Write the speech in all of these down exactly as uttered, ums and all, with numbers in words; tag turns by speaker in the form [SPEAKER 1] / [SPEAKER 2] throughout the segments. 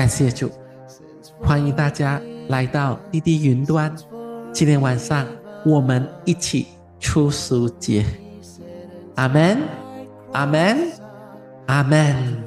[SPEAKER 1] 感谢主，欢迎大家来到滴滴云端。今天晚上我们一起出赎节，阿门，阿门，阿门。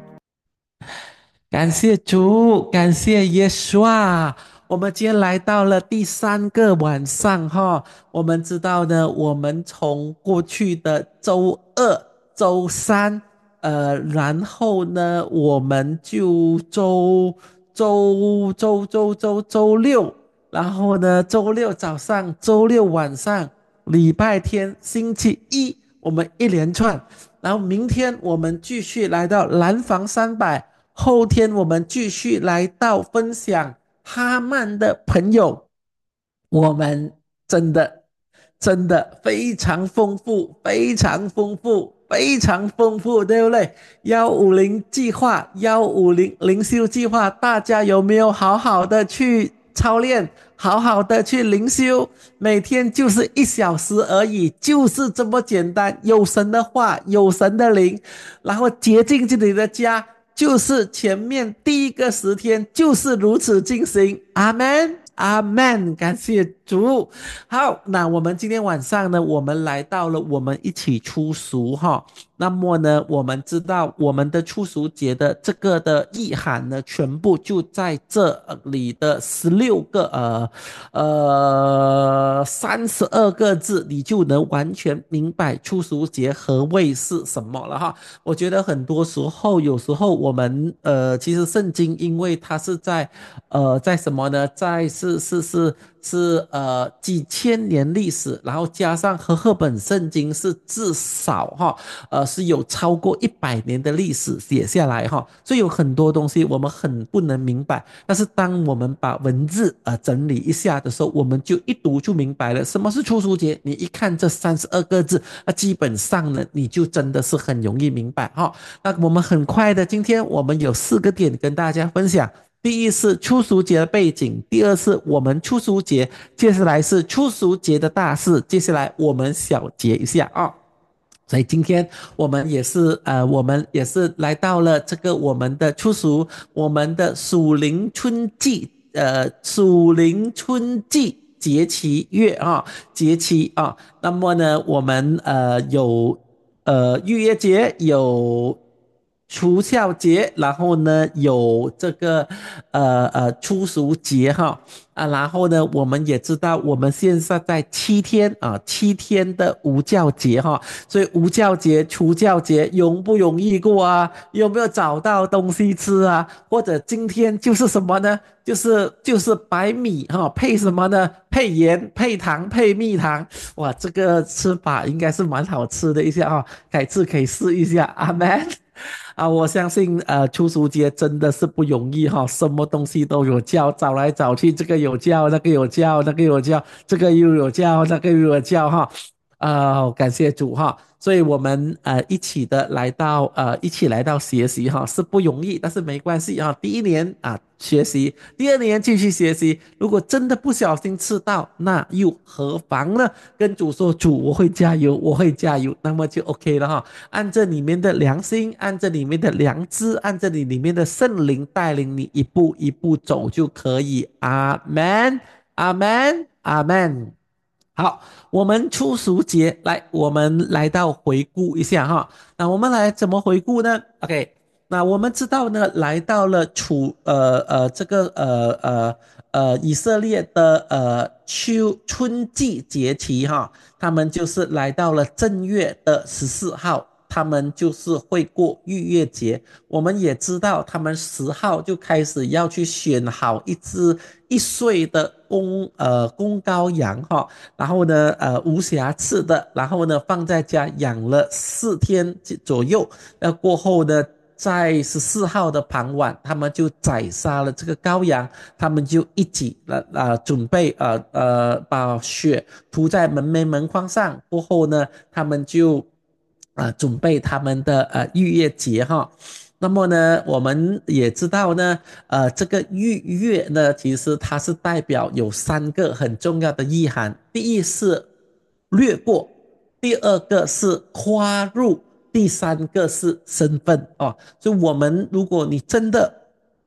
[SPEAKER 1] 感谢主，感谢耶稣啊！我们今天来到了第三个晚上哈。我们知道呢，我们从过去的周二、周三，呃，然后呢，我们就周周周周周周六，然后呢，周六早上、周六晚上、礼拜天、星期一，我们一连串。然后明天我们继续来到蓝房三百。后天我们继续来到分享哈曼的朋友，我们真的真的非常丰富，非常丰富，非常丰富，对不对？幺五零计划，幺五零灵修计划，大家有没有好好的去操练，好好的去灵修？每天就是一小时而已，就是这么简单。有神的话，有神的灵，然后洁净自己的家。就是前面第一个十天就是如此进行，阿门，阿门，感谢主。好，那我们今天晚上呢，我们来到了我们一起出赎哈。那么呢，我们知道我们的出赎节的这个的意涵呢，全部就在这里的十六个呃呃三十二个字，你就能完全明白出赎节何谓是什么了哈。我觉得很多时候，有时候我们呃，其实圣经因为它是在呃在什么呢？在是是是是呃几千年历史，然后加上和合本圣经是至少哈呃是有超过一百年的历史写下来哈，所以有很多东西我们很不能明白。但是当我们把文字呃整理一下的时候，我们就一读就明白了什么是出赎节。你一看这三十二个字，那基本上呢，你就真的是很容易明白哈。那我们很快的，今天我们有四个点跟大家分享。第一是出赎节的背景，第二是我们出赎节，接下来是出赎节的大事，接下来我们小结一下啊。所以今天我们也是呃，我们也是来到了这个我们的出赎，我们的属灵春季，呃，属灵春季节期月啊，节期啊。那么呢，我们呃有呃逾越节，有除孝节，然后呢有这个呃呃初熟节哈啊，然后呢我们也知道我们现在在七天啊七天的无教节哈，所以无教节、除教节容不容易过啊？有没有找到东西吃啊？或者今天就是什么呢？就是就是白米哈，配什么呢？配盐、配糖、配蜜糖，哇，这个吃法应该是蛮好吃的一下啊，改次可以试一下，阿门。啊，我相信呃，出租节真的是不容易哈，什么东西都有叫，找来找去，这个有叫，那个有叫，那个有叫，这个又有叫，那个又有叫哈，啊、感谢主哈，所以我们呃一起的来到呃一起来到学习哈是不容易，但是没关系哈，第一年啊学习，第二年继续学习，如果真的不小心吃到，那又何妨呢？跟主说，主我会加油，我会加油，那么就 OK 了哈。按这里面的良心，按这里面的良知，按这里里面的圣灵带领你一步一步走就可以。阿门，阿门，阿门。好，我们初熟节来，我们来到回顾一下哈。那我们来怎么回顾呢？OK，那我们知道呢，来到了楚呃呃这个呃呃呃以色列的呃秋春季节期哈，他们就是来到了正月的十四号。他们就是会过逾越节，我们也知道他们十号就开始要去选好一只一岁的公呃公羔羊哈，然后呢呃无瑕疵的，然后呢放在家养了四天左右，那过后呢。在十四号的傍晚，他们就宰杀了这个羔羊，他们就一起呃呃准备呃呃把血涂在门楣门框上，过后呢，他们就呃准备他们的呃逾越节哈。那么呢，我们也知道呢，呃，这个逾越呢，其实它是代表有三个很重要的意涵。第一是略过，第二个是跨入，第三个是身份哦。所以，我们如果你真的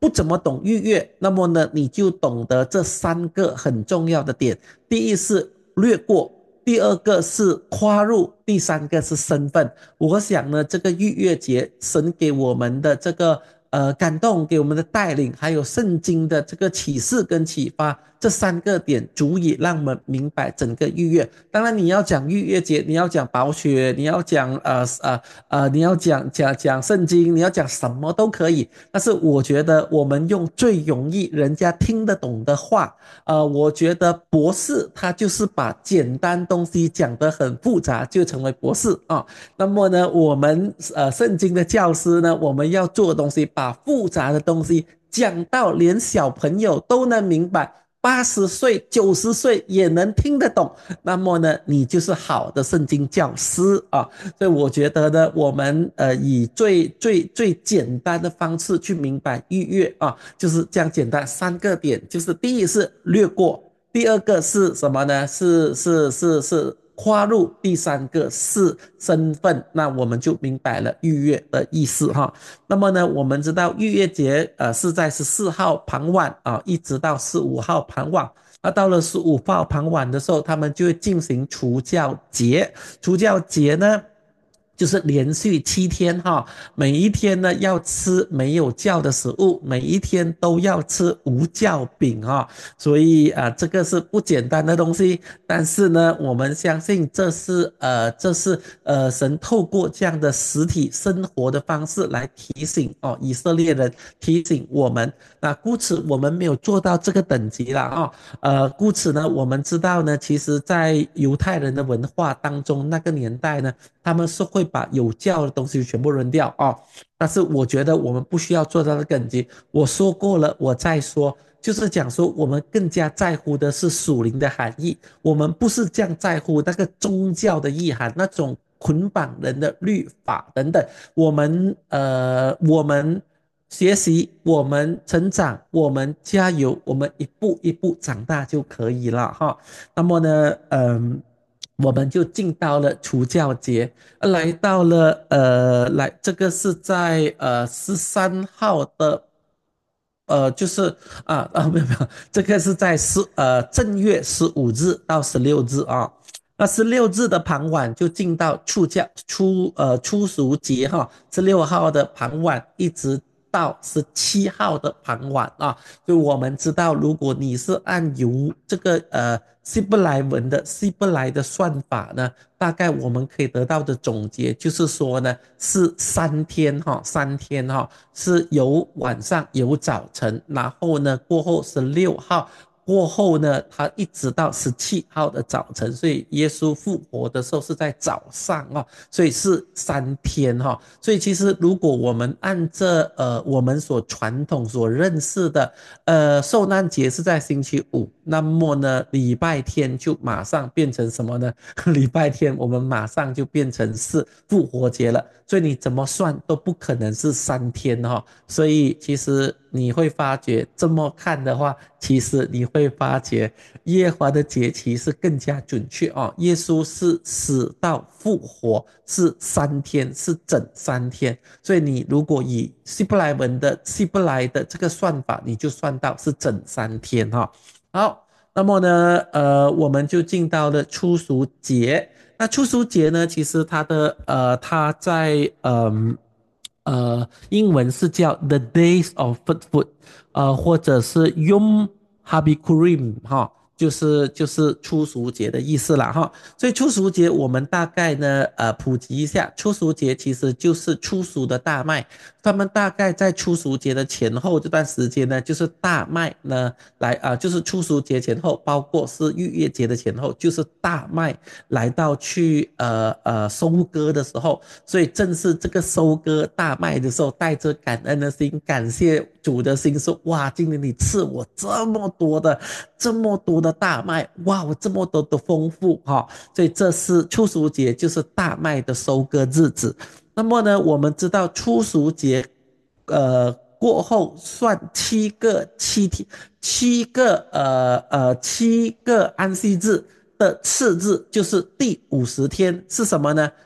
[SPEAKER 1] 不怎么懂逾越，那么呢，你就懂得这三个很重要的点。第一是略过，第二个是跨入，第三个是身份。我想呢，这个逾越节，神给我们的这个呃感动，给我们的带领，还有圣经的这个启示跟启发，这三个点足以让我们明白整个逾越。当然，你要讲逾越节，你要讲宝血，你要讲呃呃呃，你要讲讲讲圣经，你要讲什么都可以。但是我觉得我们用最容易人家听得懂的话，呃，我觉得博士他就是把简单东西讲得很复杂，就成为博士啊。那么呢，我们呃圣经的教师呢，我们要做的东西，把复杂的东西讲到连小朋友都能明白，八十岁、九十岁也能听得懂。那么呢，你就是好的圣经教师啊。所以我觉得呢，我们呃以最最最简单的方式去明白逾越啊，就是这样简单。三个点，就是第一是略过，第二个是什么呢？是是是是跨入，第三个是身份。那我们就明白了逾越的意思哈。那么呢，我们知道逾越节呃是在十四号傍晚啊，一直到十五号傍晚。那到了十五号傍晚的时候，他们就会进行除酵节。除酵节呢，就是连续七天哈，每一天呢要吃没有酵的食物，每一天都要吃无酵饼哈。所以啊、呃，这个是不简单的东西。但是呢，我们相信这是呃，这是呃神透过这样的实体生活的方式来提醒哦以色列人，提醒我们。那故此我们没有做到这个等级了啊、哦。呃，故此呢，我们知道呢，其实在犹太人的文化当中，那个年代呢，他们是会把有教的东西全部扔掉啊、哦。但是我觉得我们不需要做到这个等级。我说过了，我再说。就是讲说，我们更加在乎的是属灵的含义，我们不是这样在乎那个宗教的意涵，那种捆绑人的律法等等。我们呃，我们学习，我们成长，我们加油，我们一步一步长大就可以了哈。那么呢，嗯、呃。我们就进到了除教节，来到了呃，来这个是在呃十三号的呃，就是啊啊，没有没有，这个是在十呃正月十五日到十六日啊。那十六日的傍晚就进到初教初呃初熟节哈，十六号的傍晚一直到十七号的傍晚啊。就我们知道，如果你是按由这个呃希伯来文的希伯来的算法呢，大概我们可以得到的总结就是说呢，是三天哈，三天哈，是有晚上有早晨，然后呢过后十六号。过后呢，他一直到十七号的早晨，所以耶稣复活的时候是在早上啊，所以是三天哈。所以其实如果我们按这呃我们所传统所认识的呃受难节是在星期五，那么呢礼拜天就马上变成什么呢？礼拜天我们马上就变成是复活节了，所以你怎么算都不可能是三天哈。所以其实你会发觉这么看的话，其实你会发觉耶和华的节期是更加准确哦。耶稣是死到复活是三天，是整三天。所以你如果以希伯来文的希伯来的这个算法，你就算到是整三天哈、哦。好，那么呢，呃，我们就进到了初熟节。那初熟节呢，其实它的呃，它在嗯。呃呃，英文是叫 The Days of Food Food，呃，或者是 Yom Habikurim 哈，就是就是初熟节的意思啦哈。所以初熟节我们大概呢，呃，普及一下，初熟节其实就是初熟的大麦，他们大概在初熟节的前后这段时间呢，就是大麦呢来啊、呃，就是初熟节前后，包括是逾越节的前后，就是大麦来到去呃呃收割的时候，所以正是这个收割大麦的时候，带着感恩的心，感谢主的心，说哇，今年你赐我这么多的这么多的大麦，哇，我这么多的丰富哈、哦，所以这是初熟节，就是大麦的收割日子。那么呢，我们知道初熟节，呃，过后算七个七天，七个呃呃七个安息日的次日，就是第五十天是什么呢？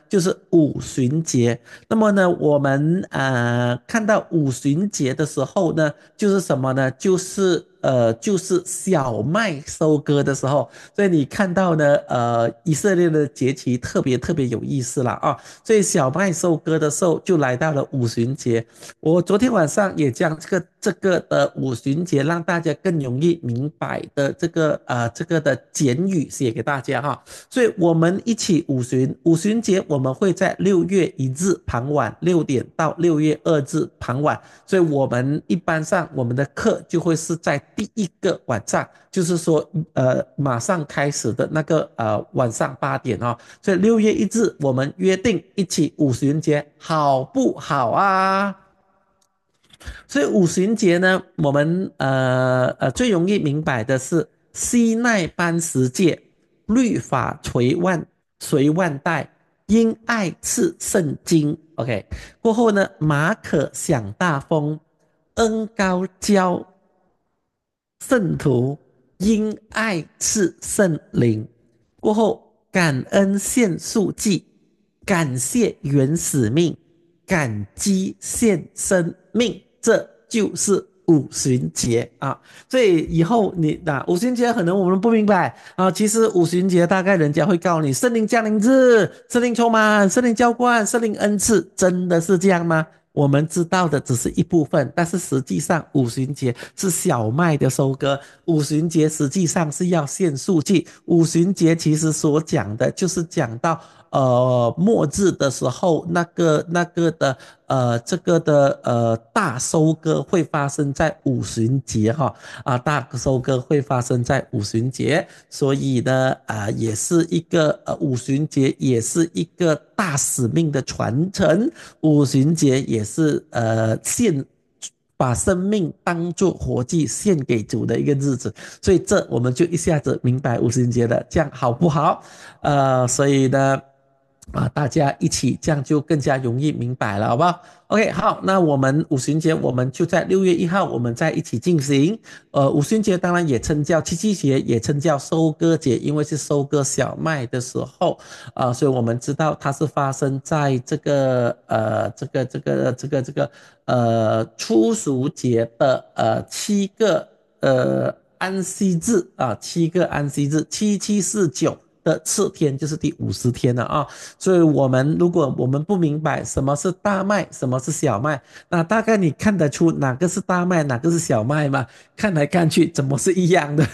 [SPEAKER 1] 就是五旬节。那么呢，我们呃看到五旬节的时候呢，就是什么呢？就是呃就是小麦收割的时候。所以你看到呢，呃，以色列的节期特别特别有意思了啊。所以小麦收割的时候就来到了五旬节。我昨天晚上也将这个这个的五旬节让大家更容易明白的这个呃这个的简语写给大家哈。所以我们一起五旬，五旬节我们会在六月一日傍晚六点到六月二日傍晚，所以我们一般上我们的课就会是在第一个晚上，就是说呃马上开始的那个呃晚上八点哦。所以六月一日我们约定一起五旬节，好不好啊？所以五旬节呢，我们呃呃最容易明白的是西奈班十诫，律法垂万垂万代，因爱赐圣经。OK，过后呢，马可享大风，恩高交圣徒，因爱赐圣灵。过后感恩献数祭，感谢原使命，感激献生命，这就是五旬节啊。所以以后你那、啊、五旬节可能我们不明白啊，其实五旬节大概人家会告诉你圣灵降临日、圣灵充满、圣灵浇灌、圣灵恩赐，真的是这样吗？我们知道的只是一部分，但是实际上五旬节是小麦的收割，五旬节实际上是要献数祭，五旬节其实所讲的就是讲到呃末日的时候那个那个的呃这个的呃大收割会发生在五旬节哈啊，大收割会发生在五旬节，所以呢啊、呃、也是一个呃五旬节也是一个大使命的传承。五旬节也是呃献把生命当作活祭献给主的一个日子，所以这我们就一下子明白五旬节了，这样好不好？呃，所以呢，啊，大家一起这样就更加容易明白了，好不好？OK，好，那我们五旬节我们就在六月一号，我们在一起进行。呃，五旬节当然也称叫七夕节，也称叫收割节，因为是收割小麦的时候啊、呃，所以我们知道它是发生在这个呃这个这个这个这个呃初熟节的呃七个呃安息日啊，七个安息日，七七四九。的次天就是第五十天了啊，所以我们如果我们不明白什么是大麦，什么是小麦，那大概你看得出哪个是大麦，哪个是小麦吗？看来看去怎么是一样的？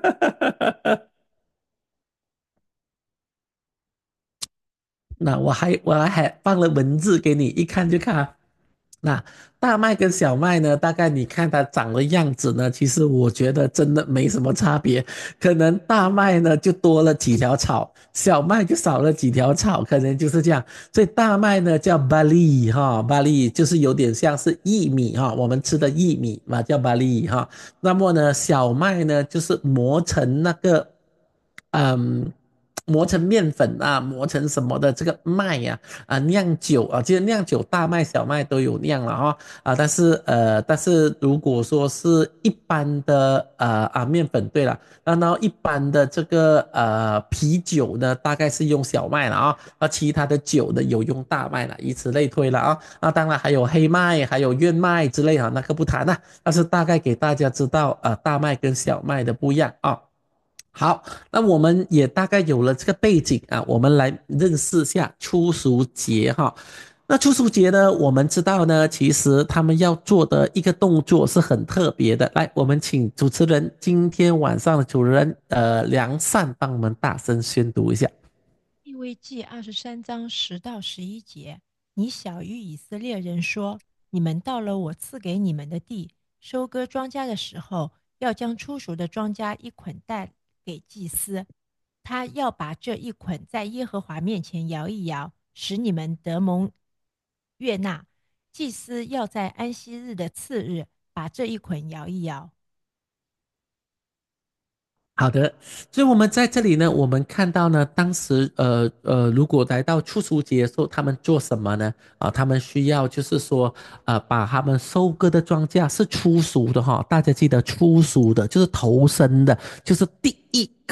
[SPEAKER 1] 那我还我还放了文字给你，一看就看啊。那大麦跟小麦呢？大概你看它长的样子呢，其实我觉得真的没什么差别。可能大麦呢就多了几条草，小麦就少了几条草，可能就是这样。所以大麦呢叫巴利哈，巴利就是有点像是薏米哈，我们吃的薏米嘛叫巴利哈。那么呢，小麦呢就是磨成那个嗯。磨成面粉啊，磨成什么的这个麦呀、啊，啊酿酒啊，其实酿酒大麦、小麦都有酿了哈啊，但是呃，但是如果说是一般的呃啊面粉，对了，然后一般的这个呃啤酒呢，大概是用小麦了啊，那其他的酒呢有用大麦了，以此类推了啊，那当然还有黑麦，还有燕麦之类啊，那个不谈了，但是大概给大家知道啊，大麦跟小麦的不一样啊。好，那我们也大概有了这个背景啊，我们来认识一下初熟节哈。那初熟节呢，我们知道呢，其实他们要做的一个动作是很特别的。来，我们请主持人今天晚上的主持人呃梁善帮我们大声宣读一下。
[SPEAKER 2] 利未记二十三章十到十一节，你小谕以色列人说：你们到了我赐给你们的地，收割庄稼的时候，要将初熟的庄稼一捆带给祭司，他要把这一捆在耶和华面前摇一摇，使你们得蒙悦纳。祭司要在安息日的次日把这一捆摇一摇。
[SPEAKER 1] 好的，所以我们在这里呢，我们看到呢，当时呃呃，如果来到初熟节的时候，他们做什么呢？啊，他们需要就是说，呃，把他们收割的庄稼是初熟的哈，大家记得初熟的，就是头生的，就是第一个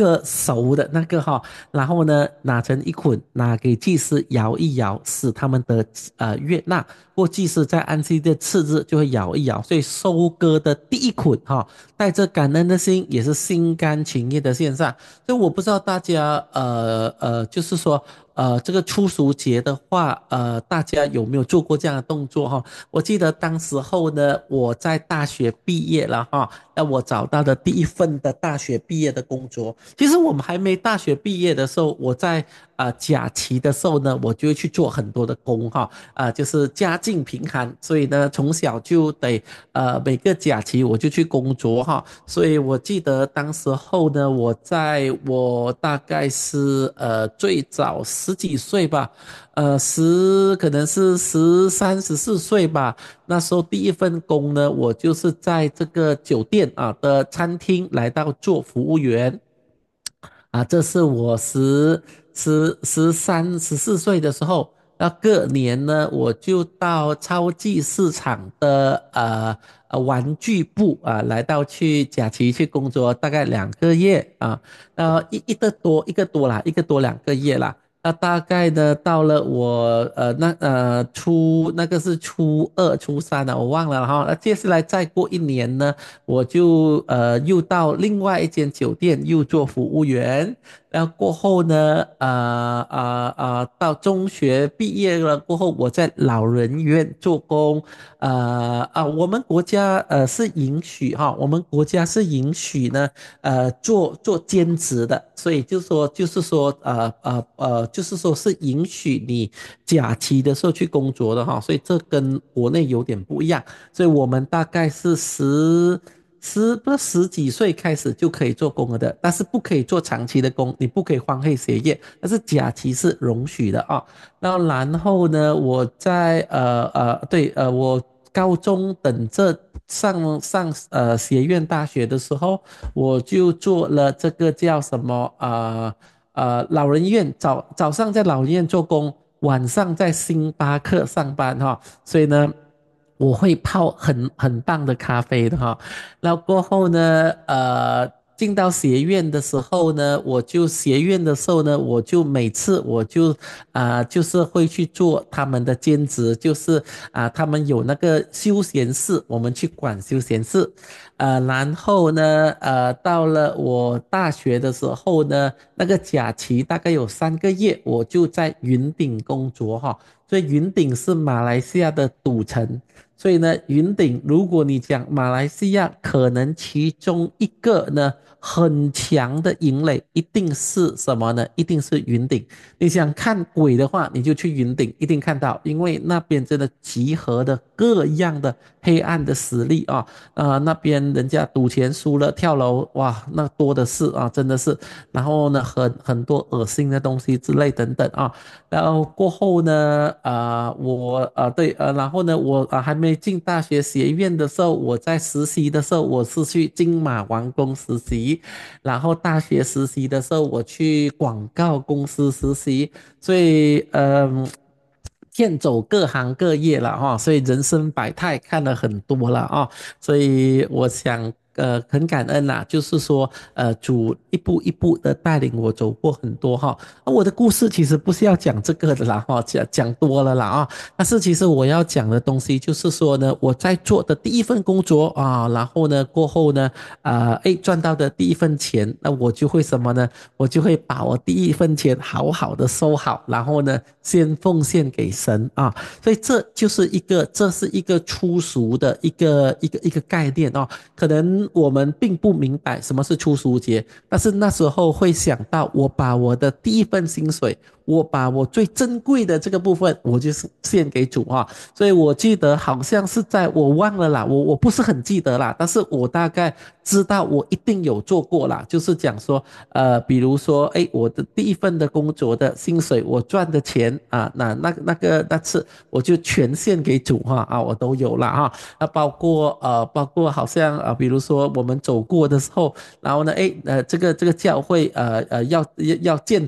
[SPEAKER 1] 个熟的那个哈，然后呢拿成一捆，拿给祭司摇一摇，使他们的呃悦纳。或祭司在安息的次日就会摇一摇，所以收割的第一捆哈，带着感恩的心，也是心甘情愿的献上。所以我不知道大家呃呃，就是说呃这个初熟节的话，呃大家有没有做过这样的动作哈？我记得当时候呢，我在大学毕业了哈，那我找到的第一份的大学毕业的工作。其实我们还没大学毕业的时候，我在呃假期的时候呢，我就会去做很多的工哈，啊、呃就是家境贫寒，所以呢从小就得呃每个假期我就去工作哈，所以我记得当时候呢，我在我大概是呃最早十几岁吧，呃十可能是十三十四岁吧，那时候第一份工呢，我就是在这个酒店啊的餐厅来到做服务员。啊，这是我十十十三十四岁的时候，那个年呢，我就到超级市场的呃呃玩具部啊，来到去假期去工作，大概两个月啊，呃一一个多一个多啦，一个多两个月啦。那大概呢，到了我呃那呃初那个是初二初三了，我忘了哈。那接下来再过一年呢，我就呃又到另外一间酒店又做服务员，然后过后呢，呃呃呃，到中学毕业了过后，我在老人院做工，呃啊，我们国家呃是允许哈，我们国家是允许呢，呃做做兼职的，所以就说就是说呃呃呃，就是说是允许你假期的时候去工作的哈，所以这跟国内有点不一样。所以我们大概是十十不十几岁开始就可以做工了的，但是不可以做长期的工，你不可以荒废学业，但是假期是容许的啊。那然后呢，我在呃呃对呃我高中等着上上呃学院大学的时候，我就做了这个叫什么呃呃老人院，早早上在老人院做工，晚上在星巴克上班哈，所以呢。我会泡很很棒的咖啡的哈，然后过后呢，呃，进到学院的时候呢，我就学院的时候呢，我就每次我就啊、呃就是会去做他们的兼职，就是啊、呃他们有那个休闲室，我们去管休闲室，呃，然后呢，呃，到了我大学的时候呢，那个假期大概有三个月，我就在云顶工作哈，所以云顶是马来西亚的赌城。所以呢，云顶，如果你讲马来西亚，可能其中一个呢很强的营垒，一定是什么呢？一定是云顶。你想看鬼的话，你就去云顶，一定看到，因为那边真的集合的各样的黑暗的实力啊，啊、呃那边人家赌钱输了跳楼，哇，那多的是啊，真的是。然后呢，很很多恶心的东西之类等等啊。然后过后呢，呃，我呃对呃，然后呢，我呃还没进大学学院的时候，我在实习的时候，我是去金马王宫实习，然后大学实习的时候，我去广告公司实习，所以嗯。遍走各行各业了哈，所以人生百态看了很多了啊，所以我想呃很感恩呐、就是说呃主一步一步的带领我走过很多哈，啊我的故事其实不是要讲这个的啦哈，讲讲多了啦啊，但是其实我要讲的东西就是说呢，我在做的第一份工作啊，然后呢过后呢，啊哎赚到的第一份钱，那我就会什么呢？我就会把我第一份钱好好的收好，然后呢先奉献给神啊，所以这就是一个这是一个粗俗的一个一个一个概念哦，可能我们并不明白什么是粗俗节，但是那时候会想到，我把我的第一份薪水，我把我最珍贵的这个部分，我就是献给主啊。所以我记得好像是在我忘了啦，我我不是很记得啦，但是我大概知道我一定有做过啦，就是讲说，呃，比如说，哎，我的第一份的工作的薪水，我赚的钱啊，那那那个那次我就全献给主哈啊，我都有了哈，那包括呃，包括好像呃，比如说我们走过的时候，然后呢，哎，呃，这个这个教会呃呃要要要建堂。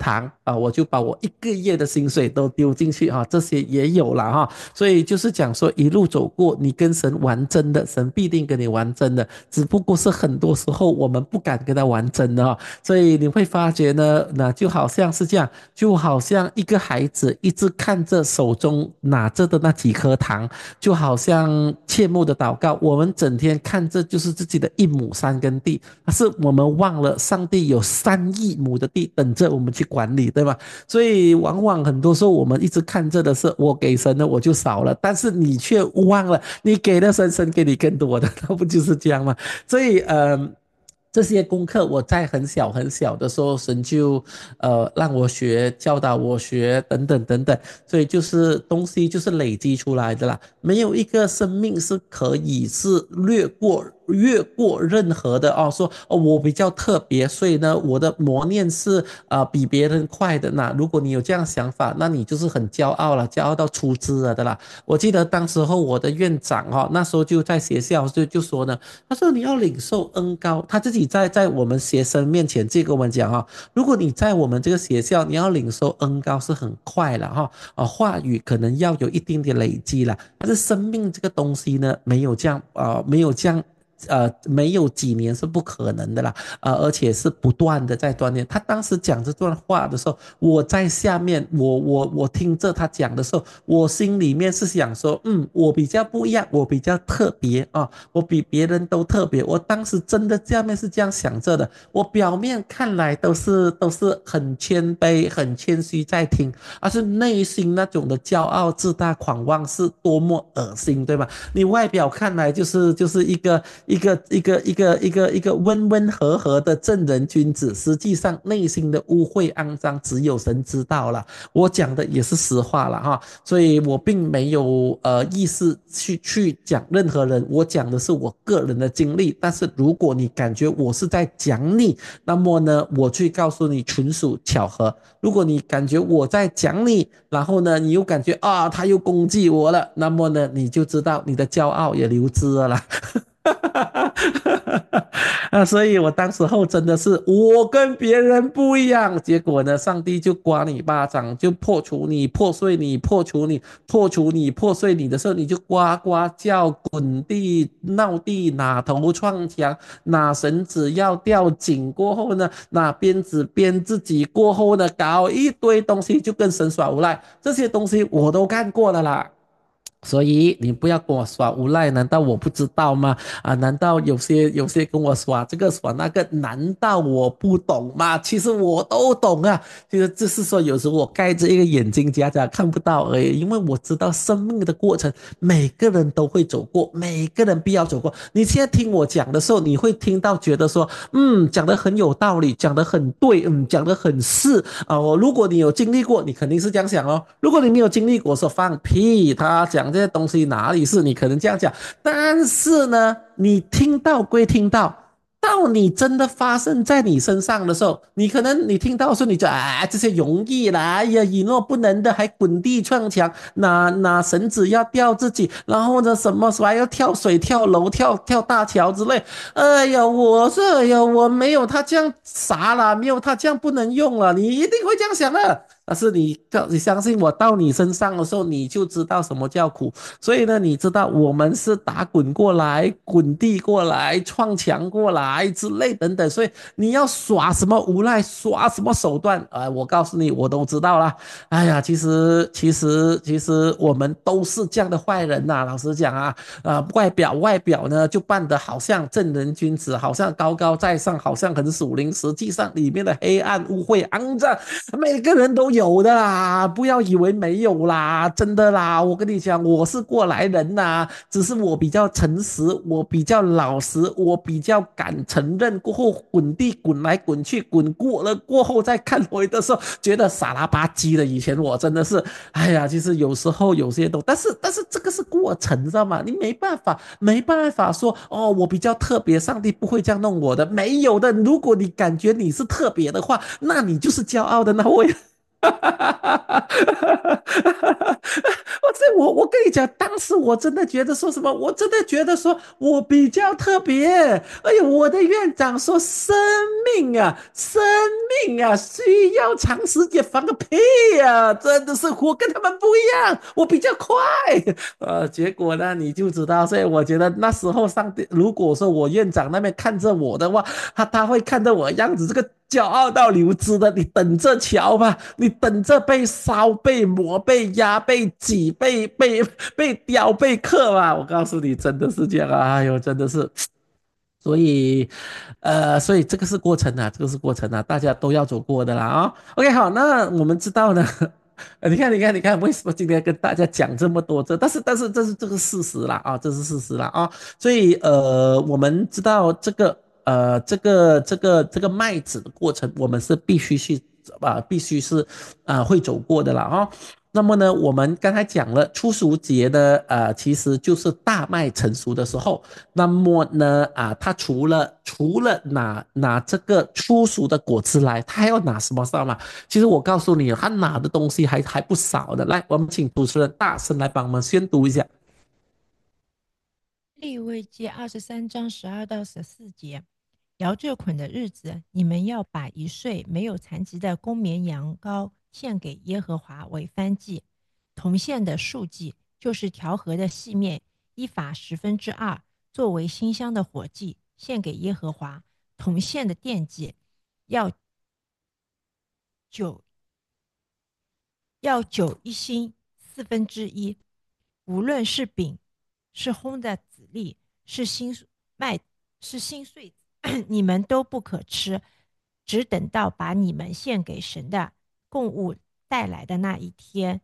[SPEAKER 1] 啊，我就把我一个月的薪水都丢进去啊，这些也有了哈。所以就是讲说一路走过，你跟神玩真的，神必定跟你玩真的，只不过是很多时候我们不敢跟他玩真的哈。所以你会发觉呢，那就好像是这样，就好像一个孩子一直看着手中拿着的那几颗糖，就好像切慕的祷告，我们整天看着就是自己的一亩三耕地，但是我们忘了上帝有三亿亩的地等着我们去管理，对吧？所以往往很多时候我们一直看着的是我给神的我就少了，但是你却忘了你给了神，神给你更多的，那不就是这样吗？所以，嗯、这些功课我在很小很小的时候，神就呃让我学，教导我学，等等等等，所以就是东西就是累积出来的啦。没有一个生命是可以是略过越过任何的哦，说哦我比较特别，所以呢我的磨练是啊、呃比别人快的。那如果你有这样想法，那你就是很骄傲了，骄傲到出汁了的啦。我记得当时候我的院长哦，那时候就在学校就就说呢，他说你要领受恩高，他自己在在我们学生面前这跟我们讲哈、哦，如果你在我们这个学校你要领受恩高是很快了哈、哦，啊话语可能要有一定的累积了，但是生命这个东西呢没有这样啊、呃没有这样。呃，没有几年是不可能的啦，呃，而且是不断的在锻炼。他当时讲这段话的时候，我在下面，我我我听着他讲的时候，我心里面是想说，嗯，我比较不一样，我比较特别啊，我比别人都特别。我当时真的下面是这样想着的，我表面看来都是都是很谦卑、很谦虚在听，而是内心那种的骄傲、自大、狂妄是多么恶心，对吧？你外表看来就是就是一个一个一个一个一个一个温温和和的正人君子，实际上内心的污秽肮脏只有神知道了。我讲的也是实话了哈，所以我并没有呃意思去去讲任何人，我讲的是我个人的经历。但是如果你感觉我是在讲你，那么呢，我去告诉你纯属巧合。如果你感觉我在讲你，然后呢，你又感觉啊他又攻击我了，那么呢，你就知道你的骄傲也流失了啦。啊，所以我当时候真的是我跟别人不一样，结果呢，上帝就刮你一巴掌，就破除你、破碎你、破除你、破除你、破碎你的时候，你就呱呱叫、滚地、闹地、拿头撞墙、拿绳子要吊颈过后呢，拿鞭子鞭自己过后呢，搞一堆东西就跟神耍无赖，这些东西我都干过了啦。所以你不要跟我耍无赖，难道我不知道吗？啊，难道有些有些跟我耍这个耍那个，难道我不懂吗？其实我都懂啊。其实只是说有时候我盖着一个眼睛，假假看不到而已。因为我知道生命的过程，每个人都会走过，每个人必要走过。你现在听我讲的时候，你会听到觉得说，嗯，讲的很有道理，讲的很对，嗯，讲的很是啊。我如果你有经历过，你肯定是这样想哦。如果你没有经历过，说放屁，他讲这些东西哪里是你可能这样讲。但是呢，你听到归听到，到你真的发生在你身上的时候，你可能你听到的时候，你就啊这些容易啦，哎呀，以诺不能的还滚地撞墙，拿拿绳子要吊自己，然后呢什么还要跳水、跳楼、跳跳大桥之类。哎呀，我说哎呀，我没有他这样傻啦，没有他这样不能用了，你一定会这样想的。但是你你相信我，到你身上的时候，你就知道什么叫苦。所以呢，你知道我们是打滚过来、滚地过来、撞墙过来之类等等。所以你要耍什么无赖、耍什么手段，啊、呃，我告诉你，我都知道啦。哎呀，其实其实其实我们都是这样的坏人呐、啊。老实讲啊，啊、呃，外表外表呢就扮得好像正人君子，好像高高在上，好像很属灵，实际上里面的黑暗、污秽、肮脏。每个人都有的啦，不要以为没有啦，真的啦，我跟你讲，我是过来人呐，只是我比较诚实，我比较老实，我比较敢承认，过后滚地滚来滚去，滚过了过后再看回的时候，觉得傻了吧唧的。以前我真的是，哎呀，其实有时候有些东西，但是但是这个是过程，知道吗？你没办法，没办法说哦，我比较特别，上帝不会这样弄我的，没有的。如果你感觉你是特别的话，那你就是骄傲的那位。 我这我我跟你讲，当时我真的觉得说什么，我真的觉得说我比较特别。哎呦，我的院长说生命啊，生命啊，需要长时间放个屁呀、真的是我跟他们不一样，我比较快。呃，结果呢，你就知道，所以我觉得那时候上帝，如果说我院长那边看着我的话，他他会看着我的样子，这个骄傲到流脂的，你等着瞧吧，你等着被烧、被磨、被压、被挤、被被被雕、被刻吧。我告诉你，真的是这样啊！哎呦，真的是。所以，呃，所以这个是过程啊，这个是过程啊，大家都要走过的啦啊、哦。OK，好，那我们知道呢，呃你看，你看，你看，为什么今天跟大家讲这么多这？但是，但是这是这个事实啦啊，这是事实啦啊。所以，呃，我们知道这个，呃，这个这个这个麦子的过程，我们是必须去啊、呃必须是啊、呃会走过的啦啊、哦。那么呢，我们刚才讲了初熟节呢，呃，其实就是大麦成熟的时候。那么呢，啊，它除了除了拿拿这个初熟的果子来，它还要拿什么上嘛？其实我告诉你，他拿的东西还还不少的。来，我们请主持人大声来帮我们宣读一下。
[SPEAKER 2] 利未记二十三章十二到十四节，摇这捆的日子，你们要把一岁没有残疾的公绵羊羔献给耶和华为燔祭，铜线的数计就是调和的细面，一法十分之二，作为馨香的火祭，献给耶和华。铜线的奠祭要九要九一星四分之一，无论是饼，是烘的籽粒，是新麦，是新穗子，你们都不可吃，只等到把你们献给神的供物带来的那一天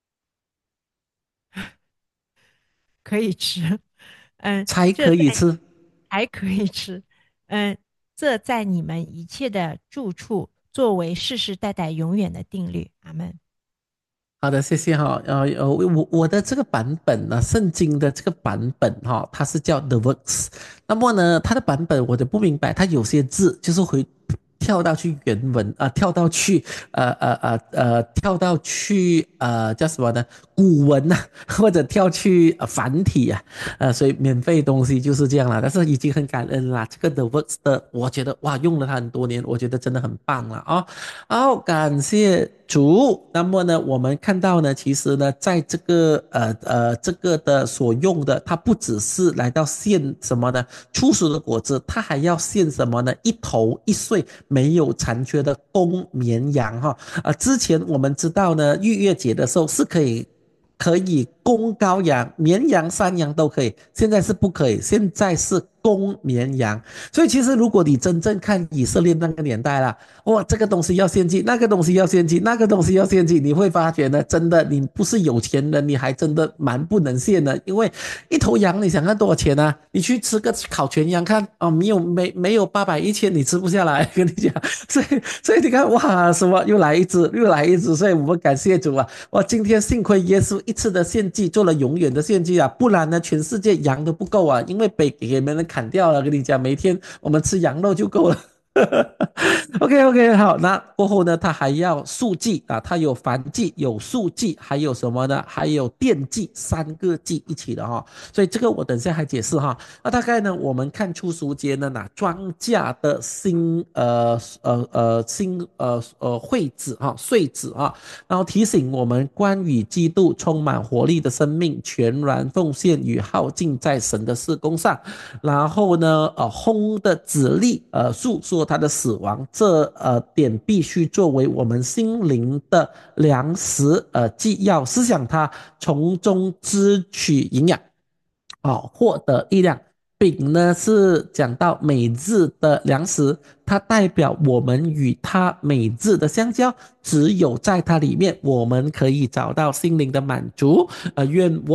[SPEAKER 2] 可以吃。嗯，
[SPEAKER 1] 才
[SPEAKER 2] 这在
[SPEAKER 1] 可以吃。
[SPEAKER 2] 还可以吃。嗯，这在你们一切的住处作为世世代代永远的定律。阿门。
[SPEAKER 1] 好的，谢谢哈。呃呃，我我的这个版本呢，圣经的这个版本哈，它是叫 The Works。那么呢，它的版本我就不明白，它有些字就是会跳到去原文啊、呃跳到去呃呃呃呃，跳到去呃叫什么呢？古文呐、啊，或者跳去、呃繁体啊，呃，所以免费东西就是这样了。但是已经很感恩啦，这个 The Works 的，我觉得哇，用了它很多年，我觉得真的很棒了啊。好，感谢主。那么呢，我们看到呢，其实呢，在这个呃呃这个的所用的，它不只是来到献什么呢？初熟的果子，它还要献什么呢？一头一岁没有残缺的公绵羊哈。啊，之前我们知道呢，逾越节的时候是可以可以公羔羊、绵羊、山羊都可以，现在是不可以，现在是公绵羊。所以其实如果你真正看以色列那个年代啦，哇，这个东西要献祭，那个东西要献祭，那个东西要献祭，你会发觉呢，真的你不是有钱人，你还真的蛮不能献的，因为一头羊你想看多少钱啊？你去吃个烤全羊看哦，没有没没有八百一千你吃不下来，跟你讲，所以所以你看哇，什么又来一只又来一只，所以我们感谢主啊，哇，今天幸亏耶稣一次的献祭做了永远的献祭啊，不然呢全世界羊都不够啊，因为被给别人砍掉了，跟你讲，每天我们吃羊肉就够了。OK OK，好，那过后呢，它还要速记啊，它有繁记、有速记，还有什么呢？还有电记，三个记一起的哈、哦。所以这个我等下还解释哈。那大概呢，我们看出熟节呢，那庄稼的新呃呃呃新呃呃惠子哈、穗子啊，然后提醒我们关于基督充满活力的生命，全然奉献与耗尽在神的事工上。然后呢，呃，轰的子力，呃，诉说他的死亡，这呃点必须作为我们心灵的粮食，呃，既要思想它，从中支取营养，啊、哦，获得力量。饼呢是讲到每日的粮食，它代表我们与它每日的相交，只有在它里面，我们可以找到心灵的满足。呃，愿我们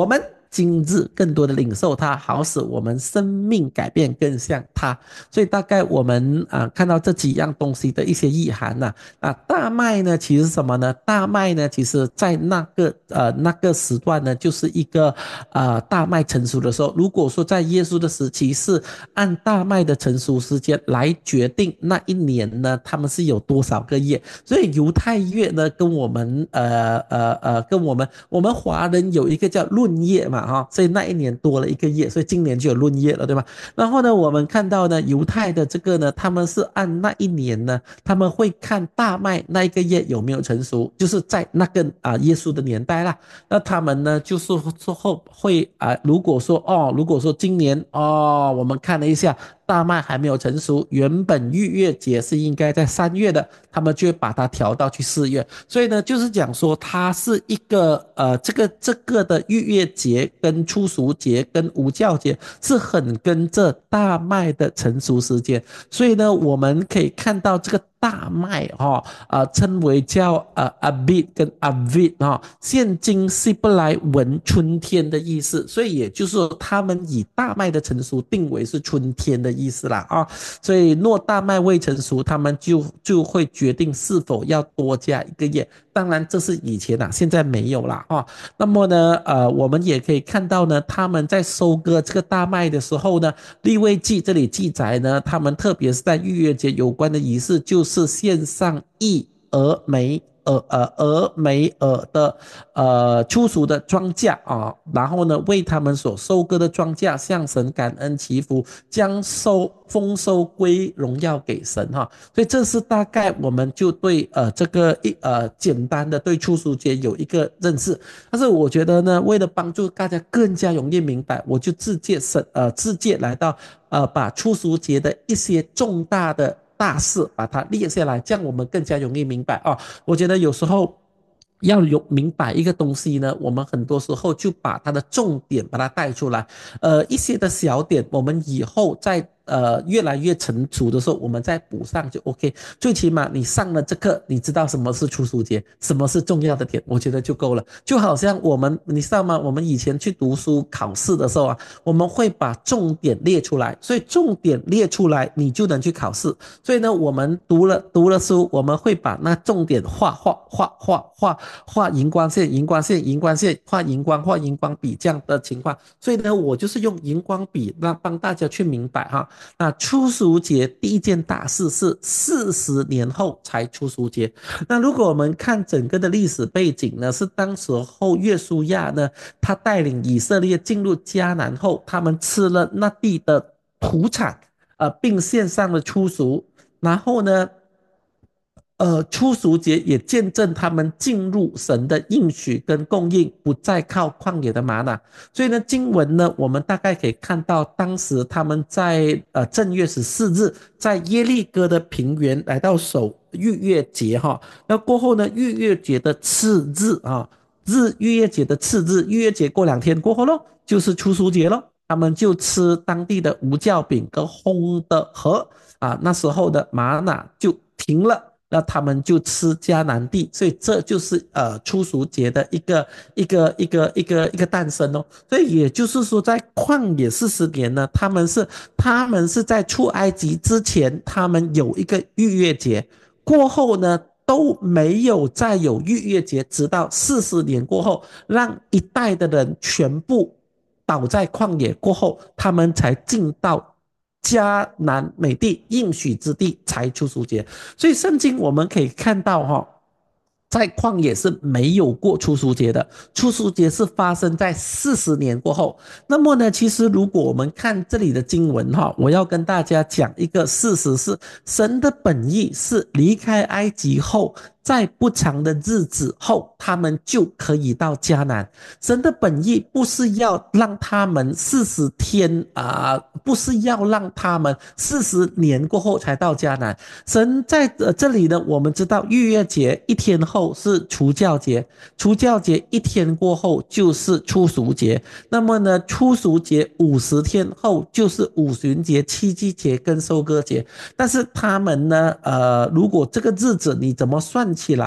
[SPEAKER 1] 今日更多的领受它，好使我们生命改变更像它。所以大概我们啊、呃、看到这几样东西的一些意涵呐、啊。啊，大麦呢其实是什么呢？大麦呢其实在那个呃那个时段呢，就是一个呃大麦成熟的时候。如果说在耶稣的时期是按大麦的成熟时间来决定那一年呢，他们是有多少个月。所以犹太月呢，跟我们呃呃呃跟我们我们华人有一个叫闰月嘛哈，所以那一年多了一个月，所以今年就有闰月了，对吗？然后呢，我们看到呢，犹太的这个呢，他们是按那一年呢，他们会看大麦那一个月有没有成熟，就是在那个啊耶稣的年代啦。那他们呢，就是之后会啊，如果说哦，如果说今年哦，我们看了一下。大麦还没有成熟，原本逾越节是应该在三月的，他们就会把它调到去四月。所以呢，就是讲说它是一个呃，这个这个的逾越节跟初熟节跟无酵节是很跟着大麦的成熟时间。所以呢，我们可以看到这个大麦哈、哦，呃，称为叫呃 Abib 跟 Avid 哈、哦，现今希伯来文春天的意思，所以也就是说，他们以大麦的成熟定为是春天的意思啦啊，所以若大麦未成熟，他们就就会决定是否要多加一个月。当然这是以前啦，现在没有啦啊。那么呢，呃，我们也可以看到呢，他们在收割这个大麦的时候呢，利未记这里记载呢，他们特别是在逾越节有关的仪式，就是献上一俄梅呃呃俄梅尔的呃初熟的庄稼啊，然后呢为他们所收割的庄稼向神感恩祈福，将收丰收归荣耀给神哈。所以这是大概我们就对呃这个一呃简单的对初熟节有一个认识。但是我觉得呢，为了帮助大家更加容易明白，我就自介神呃自介来到呃把初熟节的一些重大的大事把它列下来，这样我们更加容易明白啊。我觉得有时候要有明白一个东西呢，我们很多时候就把它的重点把它带出来，呃，一些的小点，我们以后在呃越来越成熟的时候，我们再补上就 OK。最起码你上了这课，你知道什么是初熟节，什么是重要的点，我觉得就够了。就好像我们，你知道吗？我们以前去读书考试的时候啊，我们会把重点列出来，所以重点列出来，你就能去考试。所以呢，我们读了读了书，我们会把那重点画画画画画画荧光线、荧光线、荧光线，画荧光画荧光笔这样的情况。所以呢，我就是用荧光笔让帮大家去明白哈。那初熟节第一件大事是四十年后才初熟节。那如果我们看整个的历史背景呢，是当时候约书亚呢，他带领以色列进入迦南后，他们吃了那地的土产，呃，并献上了初熟。然后呢，呃，初熟节也见证他们进入神的应许跟供应，不再靠旷野的玛瑙。所以呢，经文呢，我们大概可以看到，当时他们在呃正月十四日，在耶利哥的平原来到守逾越节哈。那过后呢，逾越节的次日啊，日逾越节的次日，逾越节过两天过后咯，就是初熟节咯。他们就吃当地的无酵饼跟烘的河啊，那时候的玛瑙就停了。那他们就吃迦南地，所以这就是呃初熟节的一个一个一个一个一个诞生哦。所以也就是说，在旷野四十年呢，他们是他们是在出埃及之前，他们有一个逾越节，过后呢都没有再有逾越节，直到四十年过后，让一代的人全部倒在旷野过后，他们才进到迦南美地应许之地才出熟节。所以圣经我们可以看到哈、哦，在旷野是没有过初熟节的，初熟节是发生在四十年过后。那么呢，其实如果我们看这里的经文哈，我要跟大家讲一个事实是，神的本意是离开埃及后，在不长的日子后，他们就可以到迦南。神的本意不是要让他们四十天啊、呃，不是要让他们四十年过后才到迦南。神在、呃、这里呢，我们知道逾越节一天后是除酵节，除酵节一天过后就是初熟节。那么呢，初熟节五十天后就是五旬节、七祭节跟收割节。但是他们呢，呃，如果这个日子你怎么算起来，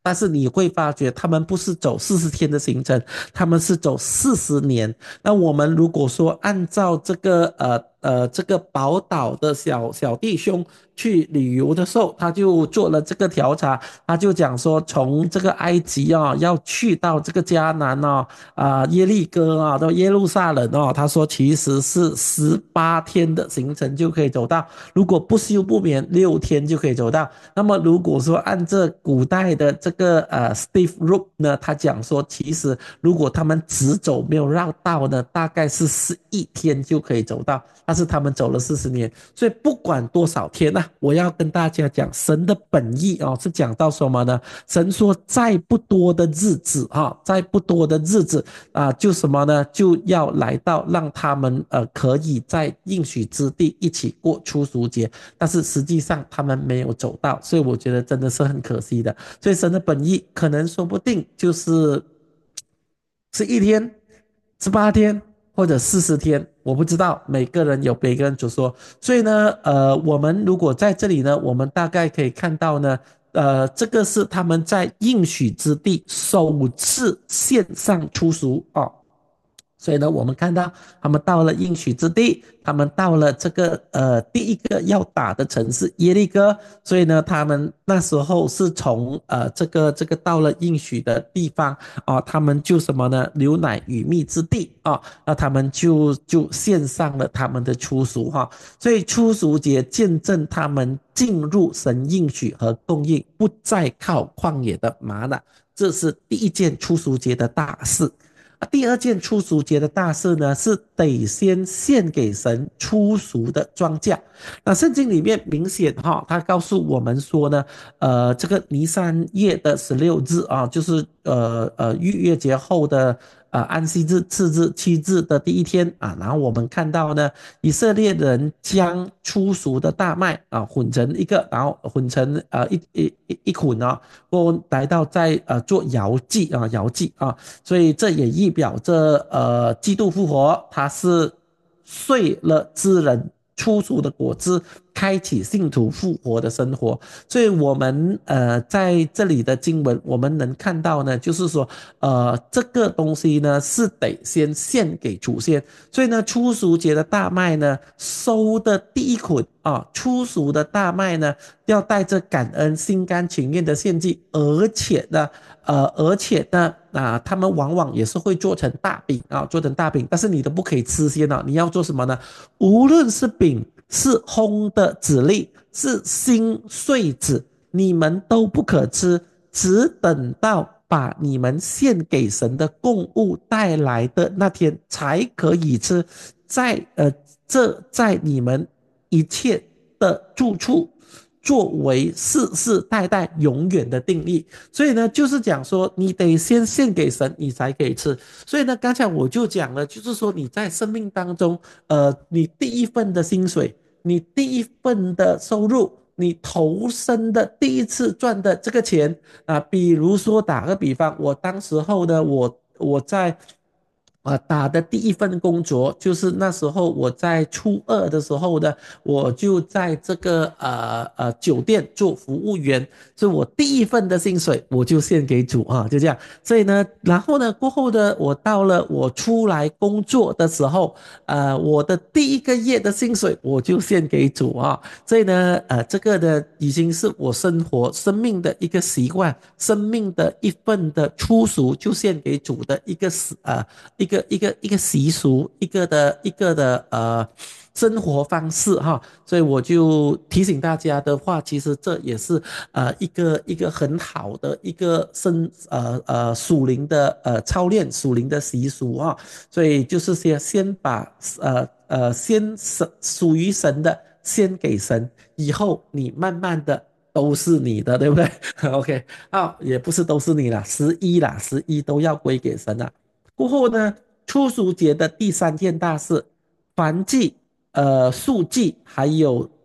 [SPEAKER 1] 但是你会发觉他们不是走四十天的行程，他们是走四十年。那我们如果说按照这个呃呃这个宝岛的小小弟兄去旅游的时候，他就做了这个调查，他就讲说从这个埃及啊要去到这个迦南啊啊耶利哥啊到耶路撒冷哦，他说其实是十八天的行程就可以走到，如果不休不眠六天就可以走到。那么如果说按这古代的这个呃 Steve Roop 呢，他讲说其实如果他们直走没有绕道呢，大概是十一天就可以走到，但是他们走了四十年，所以不管多少天呢、啊，我要跟大家讲神的本意哦，是讲到什么呢？神说再不多的日子啊，再不多的日子啊，就什么呢？就要来到让他们呃可以在应许之地一起过初熟节，但是实际上他们没有走到，所以我觉得真的是很可惜的。所以神的本意可能说不定就是十一天、十八天或者四十天，我不知道，每个人有每个人所说。所以呢，呃，我们如果在这里呢，我们大概可以看到呢，呃，这个是他们在应许之地首次线上出熟啊。所以呢，我们看到他们到了应许之地，他们到了这个呃第一个要打的城市耶利哥，所以呢，他们那时候是从呃这个这个到了应许的地方啊，他们就什么呢？牛奶与蜜之地啊，那他们就就献上了他们的初熟哈，所以初熟节见证他们进入神应许和供应，不再靠旷野的玛瑙，这是第一件初熟节的大事。第二件初熟节的大事呢，是得先献给神初熟的庄稼。那圣经里面明显哈，他告诉我们说呢，呃，这个尼散月的十六日啊，就是呃呃逾越节后的呃安息日次日七日的第一天啊，然后我们看到呢，以色列人将初熟的大麦啊混成一个，然后混成呃一一一一捆啊，过来到在呃做摇祭啊摇祭啊。所以这也意表着呃，基督复活，他是碎了之人出熟的果子，开启信徒复活的生活。所以我们呃在这里的经文，我们能看到呢，就是说呃这个东西呢是得先献给祖先。所以呢，初熟节的大麦呢，收的第一捆啊，初熟的大麦呢，要带着感恩、心甘情愿的献祭，而且呢。呃，而且呢，啊，他们往往也是会做成大饼啊，做成大饼，但是你都不可以吃先啊，你要做什么呢？无论是饼，是烘的籽粒，是新穗子，你们都不可吃，只等到把你们献给神的供物带来的那天才可以吃，在呃，这在你们一切的住处。作为世世代代永远的定义，所以呢，就是讲说，你得先献给神，你才可以吃。所以呢，刚才我就讲了，就是说你在生命当中，呃，你第一份的薪水，你第一份的收入，你投身的第一次赚的这个钱啊，比如说打个比方，我当时候呢，我我在啊，打的第一份工作就是那时候我在初二的时候呢，我就在这个呃呃酒店做服务员，所以我第一份的薪水我就献给主啊，就这样。所以呢，然后呢过后呢，我到了我出来工作的时候，呃，我的第一个月的薪水我就献给主啊。所以呢，呃，这个呢已经是我生活生命的一个习惯，生命的一份的初熟就献给主的一个呃一个一个一个习俗，一个的一个的呃生活方式哈。所以我就提醒大家的话，其实这也是呃一个一个很好的一个生呃呃属灵的呃操练属灵的习俗啊。所以就是先先把呃呃先神属于神的先给神，以后你慢慢的都是你的，对不对？OK， 好，也不是都是你啦，十一啦，十一都要归给神啦。过后呢，初熟节的第三件大事，燔祭、呃素祭，还有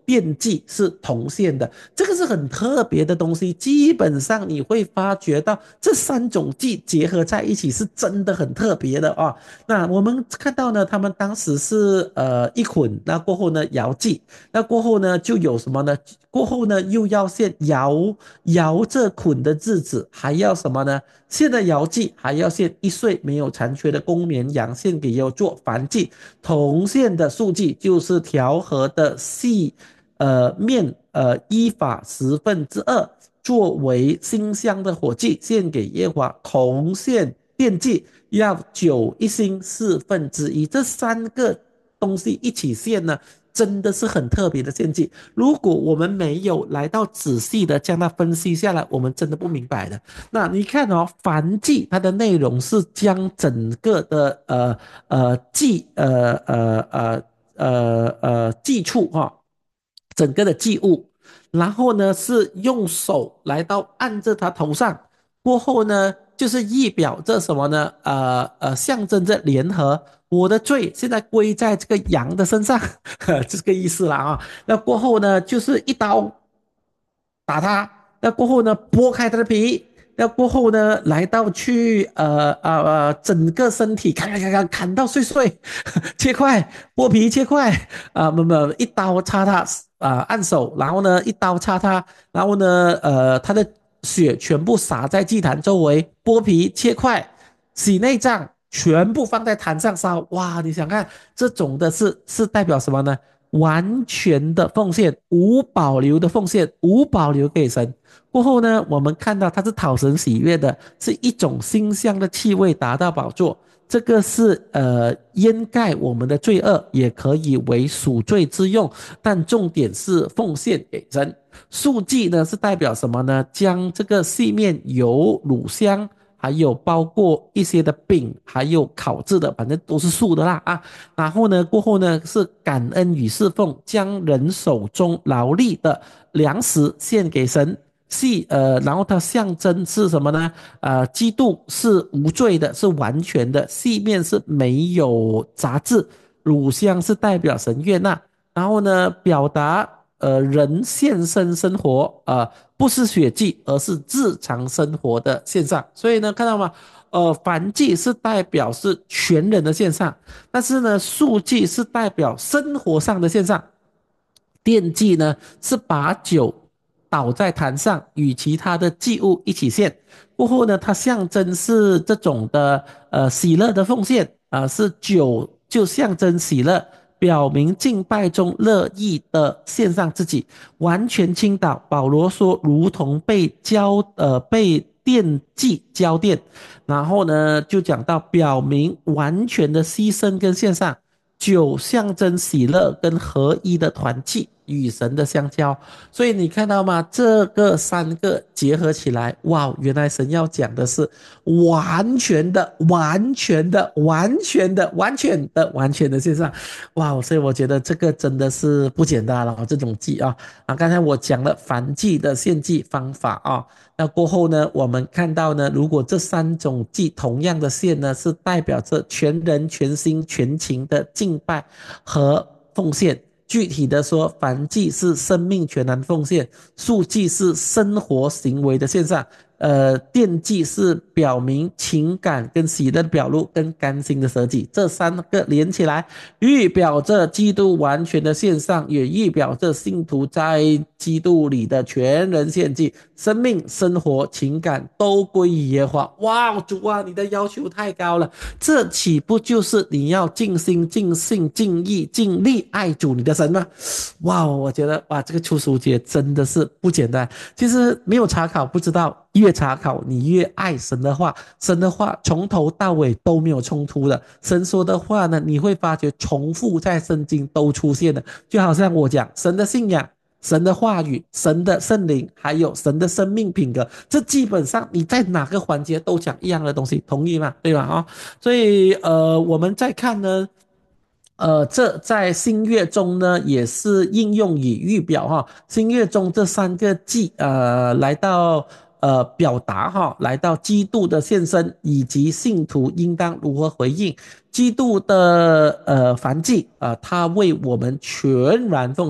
[SPEAKER 1] 电际是同线的，这个是很特别的东西。基本上你会发觉到这三种际结合在一起是真的很特别的啊。那我们看到呢，他们当时是呃一捆，那过后呢摇祭，那过后呢就有什么呢？过后呢又要献摇摇这捆的日子，还要什么呢？献的摇祭还要献一岁没有残缺的公绵羊，献给耶和华做燔祭。同献的数祭就是调和的细呃面呃依法十分之二，作为馨香的火祭，献给耶和华。同献奠祭要酒一星四分之一，这三个东西一起献呢，真的是很特别的献祭。如果我们没有来到仔细的将它分析下来，我们真的不明白的。那你看哦，燔祭它的内容是将整个的呃呃祭呃呃呃呃呃祭处哈、哦，整个的祭物，然后呢是用手来到按着它头上，过后呢就是意表着什么呢？呃呃，象征着联合。我的罪现在归在这个羊的身上，这个意思了啊。那过后呢，就是一刀打他，那过后呢，剥开他的皮，那过后呢，来到去呃呃呃，整个身体砍砍砍砍砍到碎碎，切块，剥皮切块，啊，不不，一刀插他啊、呃，按手，然后呢，一刀插他，然后呢，呃，他的血全部洒在祭坛周围，剥皮切块，洗内脏。全部放在坛上烧，哇！你想看这种的是是代表什么呢？完全的奉献，无保留的奉献，无保留给神。过后呢，我们看到它是讨神喜悦的，是一种馨香的气味达到宝座。这个是呃掩盖我们的罪恶，也可以为赎罪之用，但重点是奉献给神。素祭呢是代表什么呢？将这个细面油、乳香。还有包括一些的饼，还有烤制的，反正都是素的啦啊。然后呢，过后呢是感恩与侍奉，将人手中劳力的粮食献给神。系呃，然后它象征是什么呢？呃，基督是无罪的，是完全的，细面是没有杂质，乳香是代表神悦纳，然后呢，表达呃人献身生活啊、呃，不是血祭，而是日常生活的献上。所以呢，看到吗？呃，燔祭是代表是全人的献上，但是呢，素祭是代表生活上的献上。奠祭呢是把酒倒在坛上，与其他的祭物一起献。过后呢，它象征是这种的呃喜乐的奉献啊、呃，是酒就象征喜乐，表明敬拜中乐意的献上自己，完全倾倒。保罗说，如同被浇呃被奠祭浇奠，然后呢就讲到表明完全的牺牲跟献上。酒象征喜乐跟合一的团契，与神的相交。所以你看到吗？这个三个结合起来，哇，原来神要讲的是完全的、完全的、完全的、完全的、完全的线上，哇！所以我觉得这个真的是不简单了，这种祭啊啊！刚才我讲了燔祭的献祭方法啊。那过后呢，我们看到呢，如果这三种祭同样的献呢，是代表着全人、全心、全情的敬拜和奉献。具体的说，燔祭是生命全然奉献，素祭是生活行为的献上，呃，奠祭是表明情感跟喜乐的表露，跟甘心的舍己，这三个连起来，预表着基督完全的献上，也预表着信徒在基督里的全人献祭，生命、生活、情感都归于耶和华。哇，主啊，你的要求太高了，这岂不就是你要尽心、尽性、尽意、尽力爱主你的神吗？哇，我觉得哇，这个初熟节真的是不简单。其实没有查考不知道，越查考你越爱神的话，神的话从头到尾都没有冲突的。神说的话呢，你会发觉重复在圣经都出现的，就好像我讲神的信仰。神的话语、神的圣灵，还有神的生命品格，这基本上你在哪个环节都讲一样的东西，同意吗？对吧？啊、哦，所以呃，我们再看呢，呃，这在新月中呢，也是应用以预表哈。新月中这三个祭，呃，来到呃表达哈，来到基督的献身，以及信徒应当如何回应基督的呃燔祭啊、呃，他为我们全然奉献。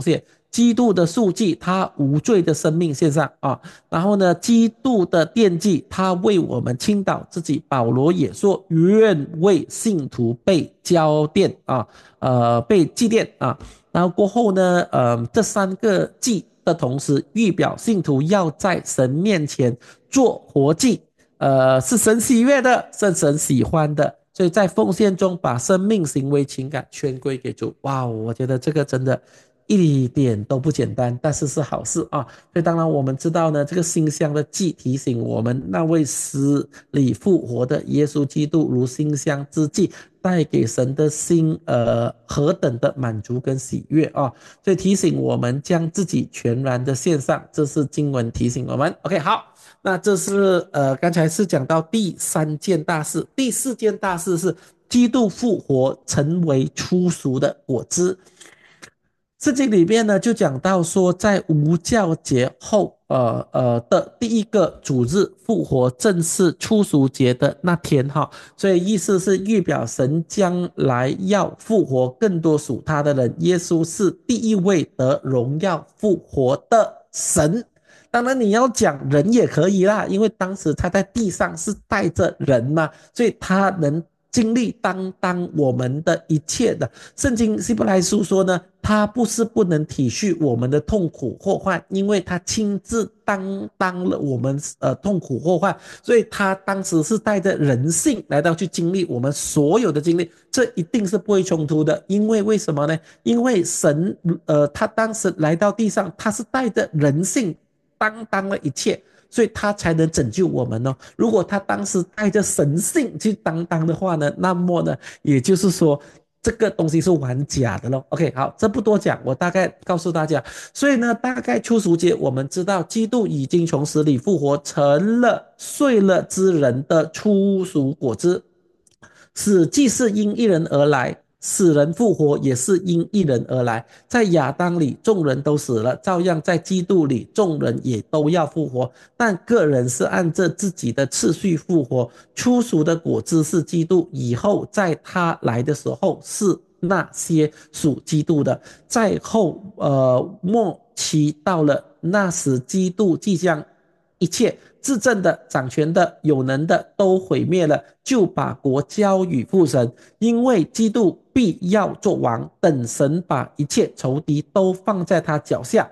[SPEAKER 1] 基督的赎祭，他无罪的生命献上啊。然后呢，基督的奠祭，他为我们倾倒自己。保罗也说，愿为信徒被交奠啊，呃，被祭奠啊。然后过后呢，呃，这三个祭的同时，预表信徒要在神面前做活祭，呃，是神喜悦的，是神喜欢的。所以在奉献中把生命、行为、情感全归给主。哇，我觉得这个真的一点都不简单，但是是好事啊。所以当然我们知道呢，这个馨香的祭提醒我们，那位死里复活的耶稣基督如馨香之祭，带给神的心呃何等的满足跟喜悦啊。所以提醒我们将自己全然的献上，这是经文提醒我们。OK， 好。那这是呃，刚才是讲到第三件大事，第四件大事是基督复活成为初熟的果子。圣经里面呢就讲到说，在无教节后，呃呃的第一个主日复活，正是初熟节的那天哈，所以意思是预表神将来要复活更多属他的人，耶稣是第一位得荣耀复活的神。当然你要讲人也可以啦，因为当时他在地上是带着人嘛，所以他能经历担当我们的一切的。圣经希伯来书说呢，他不是不能体恤我们的痛苦祸患，因为他亲自担当了我们呃痛苦祸患，所以他当时是带着人性来到去经历我们所有的经历，这一定是不会冲突的。因为为什么呢？因为神呃他当时来到地上，他是带着人性担当了一切，所以他才能拯救我们哦。如果他当时带着神性去担当的话呢，那么呢，也就是说这个东西是玩假的咯。OK， 好，这不多讲，我大概告诉大家。所以呢，大概初熟节我们知道，基督已经从死里复活，成了睡了之人的初熟果子。死既是因一人而来，死人复活也是因一人而来。在亚当里众人都死了，照样在基督里众人也都要复活，但个人是按着自己的次序复活。初熟的果子是基督，以后在他来的时候是那些属基督的。在后呃末期到了，那时基督即将一切至正的、掌权的、有能的都毁灭了，就把国交与父神，因为基督必要做王，等神把一切仇敌都放在他脚下，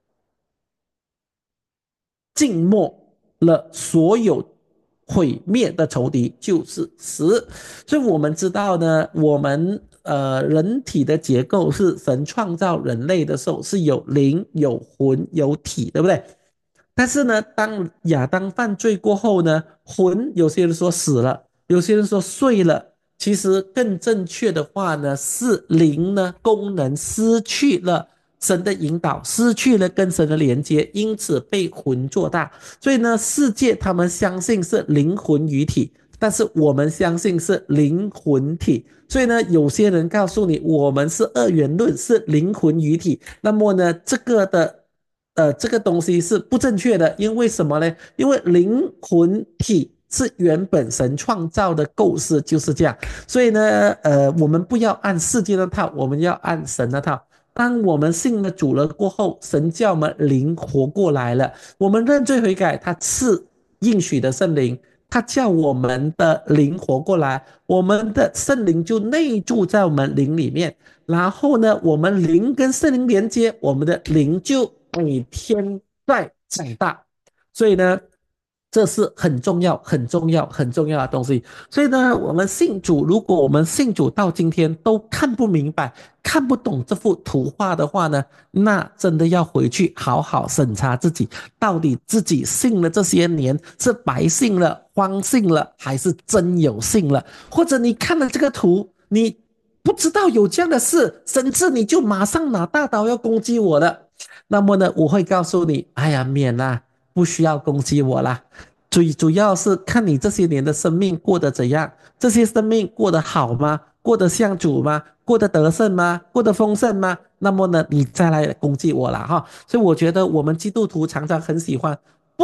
[SPEAKER 1] 静默了所有毁灭的仇敌，就是死。所以我们知道呢，我们呃人体的结构是神创造人类的时候是有灵、有魂、有体，对不对？但是呢，当亚当犯罪过后呢，魂有些人说死了，有些人说睡了，其实更正确的话呢，是灵呢功能失去了神的引导，失去了跟神的连接，因此被魂做大。所以呢，世界他们相信是灵魂与体，但是我们相信是灵魂体。所以呢，有些人告诉你我们是二元论，是灵魂与体，那么呢，这个的呃，这个东西是不正确的，因为什么呢？因为灵魂体是原本神创造的构思就是这样，所以呢，呃，我们不要按世界那套，我们要按神那套。当我们信了主了过后，神叫我们灵活过来了，我们认罪悔改，他赐应许的圣灵，他叫我们的灵活过来，我们的圣灵就内住在我们灵里面，然后呢，我们灵跟圣灵连接，我们的灵就每天在长大。所以呢，这是很重要、很重要、很重要的东西。所以呢，我们信主，如果我们信主到今天都看不明白、看不懂这幅图画的话呢，那真的要回去好好审查自己，到底自己信了这些年是白信了、荒信了，还是真有信了？或者你看了这个图，你不知道有这样的事，甚至你就马上拿大刀要攻击我了，那么呢，我会告诉你，哎呀，免啦，不需要攻击我啦。最主要是看你这些年的生命过得怎样，这些生命过得好吗？过得像主吗？过得得胜吗？过得丰盛吗？那么呢，你再来攻击我了哈。所以我觉得我们基督徒常常很喜欢不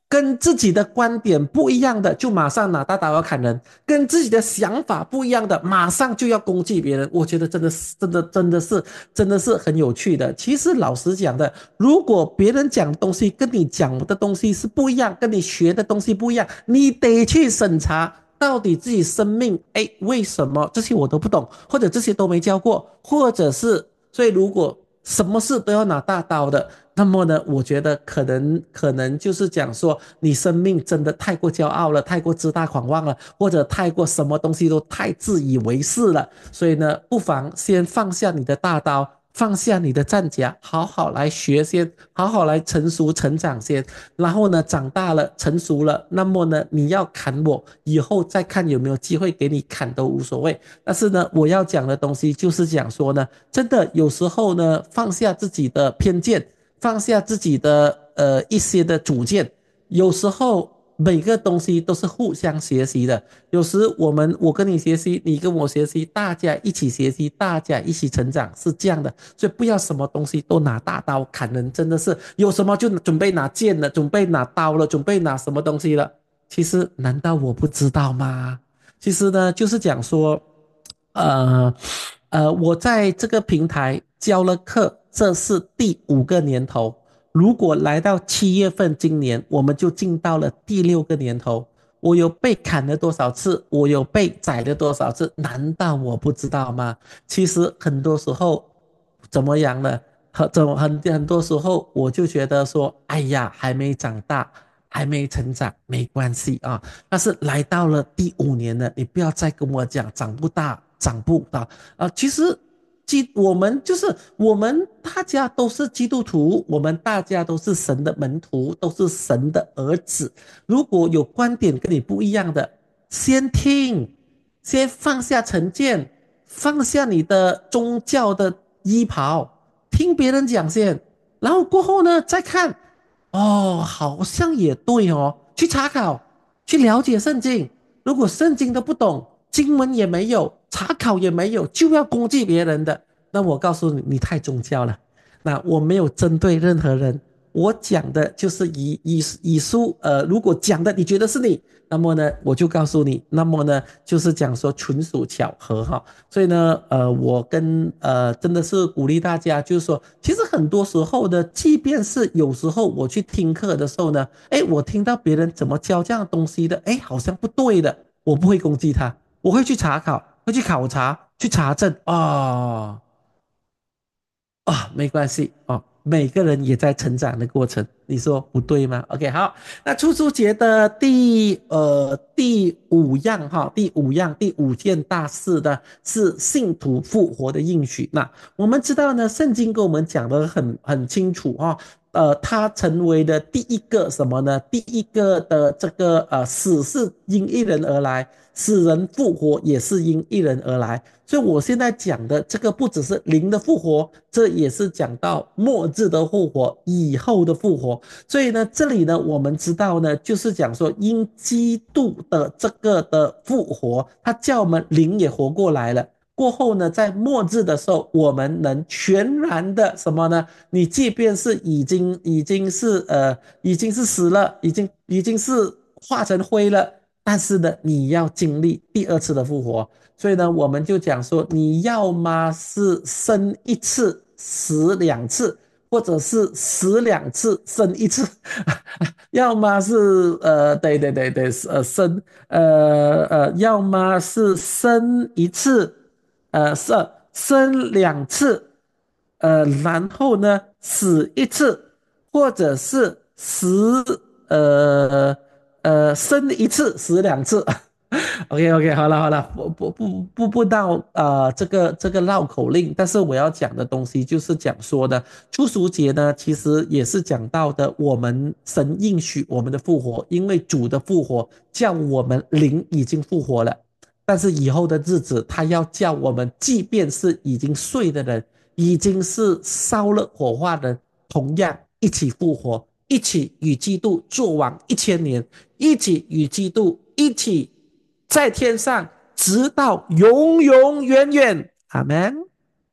[SPEAKER 1] 跟自己的观点不一样的，就马上拿大刀要砍人；跟自己的想法不一样的，马上就要攻击别人。我觉得真的是，真的，真的是，真的是很有趣的。其实老实讲的，如果别人讲东西跟你讲的东西是不一样，跟你学的东西不一样，你得去审查。到底自己生命，哎，为什么这些我都不懂，或者这些都没教过，或者是，所以如果什么事都要拿大刀的，那么呢，我觉得可能可能就是讲说，你生命真的太过骄傲了，太过自大狂妄了，或者太过什么东西都太自以为是了。所以呢，不妨先放下你的大刀，放下你的战甲，好好来学先，好好来成熟成长先。然后呢，长大了，成熟了，那么呢，你要砍我，以后再看有没有机会给你砍都无所谓。但是呢，我要讲的东西就是讲说呢，真的有时候呢，放下自己的偏见。放下自己的呃一些的主见，有时候每个东西都是互相学习的。有时我们我跟你学习，你跟我学习，大家一起学习，大家一起成长，是这样的。所以不要什么东西都拿大刀砍人，真的是有什么就准备拿剑了，准备拿刀了，准备拿什么东西了。其实难道我不知道吗？其实呢，就是讲说，呃呃，我在这个平台教了课，这是第五个年头。如果来到七月份，今年我们就进到了第六个年头。我有被砍了多少次？我有被宰了多少次？难道我不知道吗？其实很多时候怎么样呢？很怎么很很多时候我就觉得说，哎呀，还没长大，还没成长，没关系啊。但是来到了第五年了，你不要再跟我讲长不大，长不大啊。其实基我们就是我们大家都是基督徒，我们大家都是神的门徒，都是神的儿子。如果有观点跟你不一样的，先听，先放下成见，放下你的宗教的衣袍，听别人讲先，然后过后呢再看，哦，好像也对哦，去查考，去了解圣经。如果圣经都不懂，经文也没有，查考也没有，就要攻击别人的，那我告诉你，你太宗教了。那我没有针对任何人，我讲的就是以以以书，呃，如果讲的你觉得是你，那么呢，我就告诉你，那么呢，就是讲说纯属巧合哈。所以呢，呃，我跟呃，真的是鼓励大家，就是说，其实很多时候呢，即便是有时候我去听课的时候呢，哎，我听到别人怎么教这样的东西的，哎，好像不对的，我不会攻击他，我会去查考，会去考察，去查证啊。哦啊，没关系哦，每个人也在成长的过程，你说不对吗？OK，好，那处处节的第呃第五样哈，第五样第五件大事呢是信徒复活的应许。那我们知道呢，圣经跟我们讲的很很清楚哈、哦，呃，他成为了第一个什么呢？第一个的这个呃死是因一人而来，死人复活也是因一人而来。所以我现在讲的这个不只是灵的复活，这也是讲到末日的复活，以后的复活。所以呢，这里呢，我们知道呢，就是讲说，因基督的这个的复活，他叫我们灵也活过来了。过后呢，在末日的时候，我们能全然的什么呢？你即便是已经已经是呃已经是死了，已经已经是化成灰了，但是呢，你要经历第二次的复活。所以呢，我们就讲说，你要么是生一次死两次，或者是死两次生一次，要么是呃，对对对对，呃生呃呃，要么是生一次，呃生生两次，呃，然后呢死一次，或者是死呃呃生一次死两次。OK OK，好了好了，不不不不不到呃这个这个绕口令，但是我要讲的东西就是讲说的初熟节呢，其实也是讲到的我们神应许我们的复活，因为主的复活叫我们灵已经复活了，但是以后的日子他要叫我们，即便是已经睡的人，已经是烧了火化的人，同样一起复活，一起与基督作王一千年，一起与基督一起在天上，直到永永远远。阿门。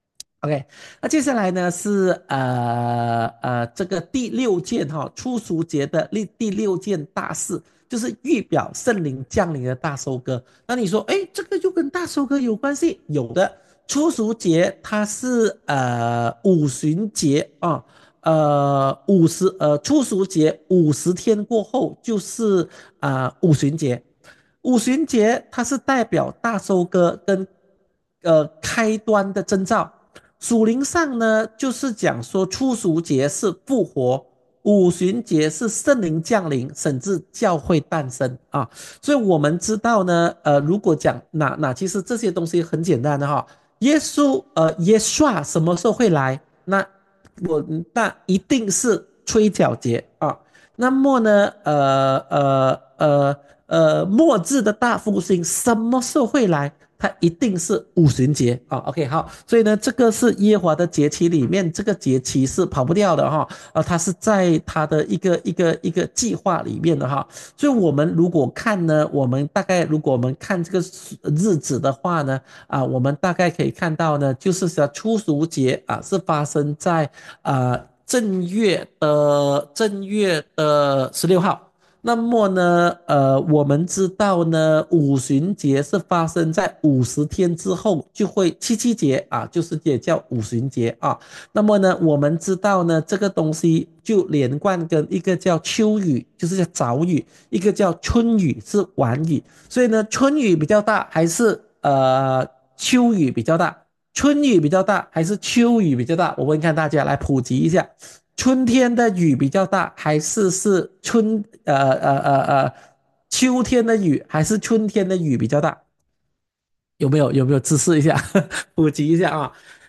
[SPEAKER 1] OK，那接下来呢是呃呃这个第六件哈、初熟节的第第六件大事，就是预表圣灵降临的大收割。那你说，哎，这个就跟大收割有关系？有的，初熟节它是呃五旬节啊，呃五十呃初熟节五十天过后就是啊、呃五旬节。五旬节它是代表大收割跟呃开端的征兆。属灵上呢，就是讲说初熟节是复活，五旬节是圣灵降临，甚至教会诞生啊。所以我们知道呢，呃，如果讲那那其实这些东西很简单的哈，耶稣呃耶稣什么时候会来？那我那一定是吹角节啊。那么呢，呃呃呃呃，末日的大复兴什么时候会来？它一定是五旬节啊。OK，好，所以呢，这个是耶和华的节期里面，这个节期是跑不掉的哈。啊，它是在它的一个一个一个计划里面的哈。所以我们如果看呢，我们大概如果我们看这个日子的话呢，啊，我们大概可以看到呢，就是说初熟节啊是发生在啊正月的正月的十六号。那么呢，呃，我们知道呢，五旬节是发生在五十天之后，就会七七节啊，就是也叫五旬节啊。那么呢，我们知道呢，这个东西就连贯跟一个叫秋雨，就是叫早雨，一个叫春雨，是晚雨。所以呢，春雨比较大，还是呃秋雨比较大？春雨比较大，还是秋雨比较大？我问看大家来普及一下。春天的雨比较大，还是是春呃呃呃呃秋天的雨，还是春天的雨比较大？有没有有没有知识一下，普及一下啊？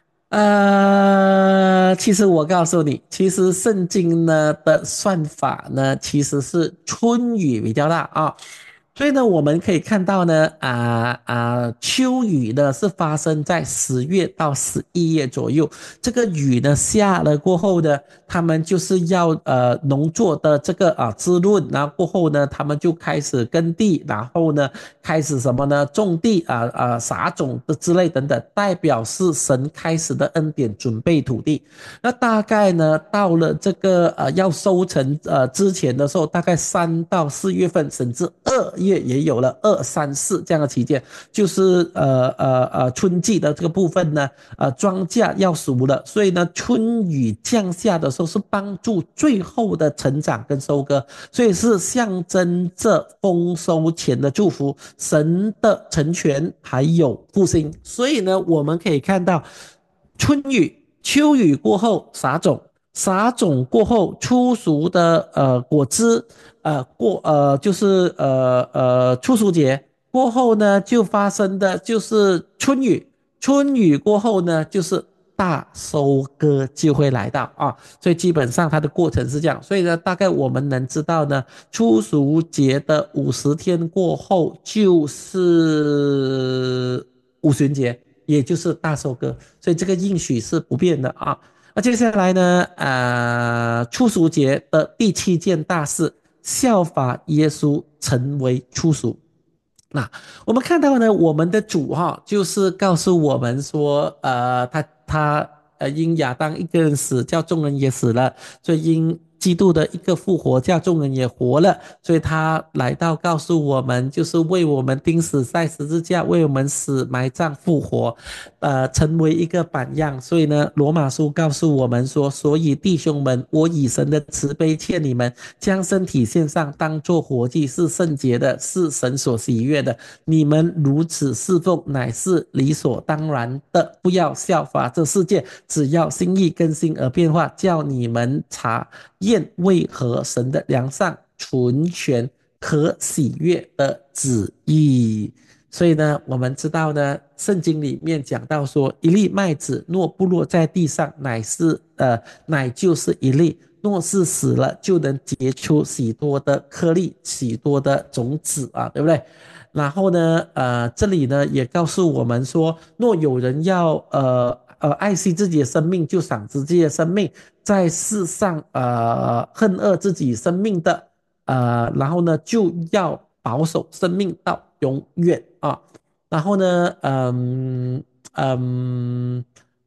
[SPEAKER 1] 呃，其实我告诉你，其实圣经呢的算法呢，其实是春雨比较大啊。所以呢，我们可以看到呢，啊啊，秋雨呢是发生在十月到十一月左右。这个雨呢下了过后呢，他们就是要呃农作的这个啊滋润，然后过后呢，他们就开始耕地，然后呢开始什么呢？种地啊啊撒种的之类等等，代表是神开始的恩典，准备土地。那大概呢，到了这个呃要收成呃之前的时候，大概三到四月份，甚至二月也有了二三四这样的期间，就是呃呃呃春季的这个部分呢，呃庄稼要熟了，所以呢春雨降下的时候是帮助最后的成长跟收割，所以是象征着丰收前的祝福，神的成全还有复兴。所以呢，我们可以看到春雨。秋雨过后撒种，撒种过后初熟的呃果汁，呃过呃就是呃呃初熟节过后呢，就发生的就是春雨，春雨过后呢，就是大收割就会来到啊。所以基本上它的过程是这样，所以呢，大概我们能知道呢，初熟节的五十天过后就是五旬节。也就是大收割，所以这个应许是不变的啊。那接下来呢，呃，初熟节的第七件大事，效法耶稣成为初熟。那我们看到呢，我们的主哈，就是告诉我们说，呃，他他呃，因亚当一个人死，叫众人也死了，所以因基督的一个复活，叫众人也活了，所以他来到告诉我们，就是为我们钉死在十字架，为我们死埋葬复活，呃，成为一个榜样。所以呢，罗马书告诉我们说，所以弟兄们，我以神的慈悲劝你们，将身体献上，当作活祭，是圣洁的，是神所喜悦的。你们如此侍奉，乃是理所当然的。不要效法这世界，只要心意更新而变化，叫你们查验为何神的良善、纯全、可喜悦的旨意。所以呢，我们知道呢，圣经里面讲到说，一粒麦子若不落在地上，乃是呃，乃就是一粒；若是死了，就能结出许多的颗粒，许多的种子啊，对不对？然后呢，呃，这里呢也告诉我们说，若有人要呃呃爱惜自己的生命，就赏自己的生命，在世上呃恨恶自己生命的，呃，然后呢就要保守生命到永远啊。然后呢，嗯嗯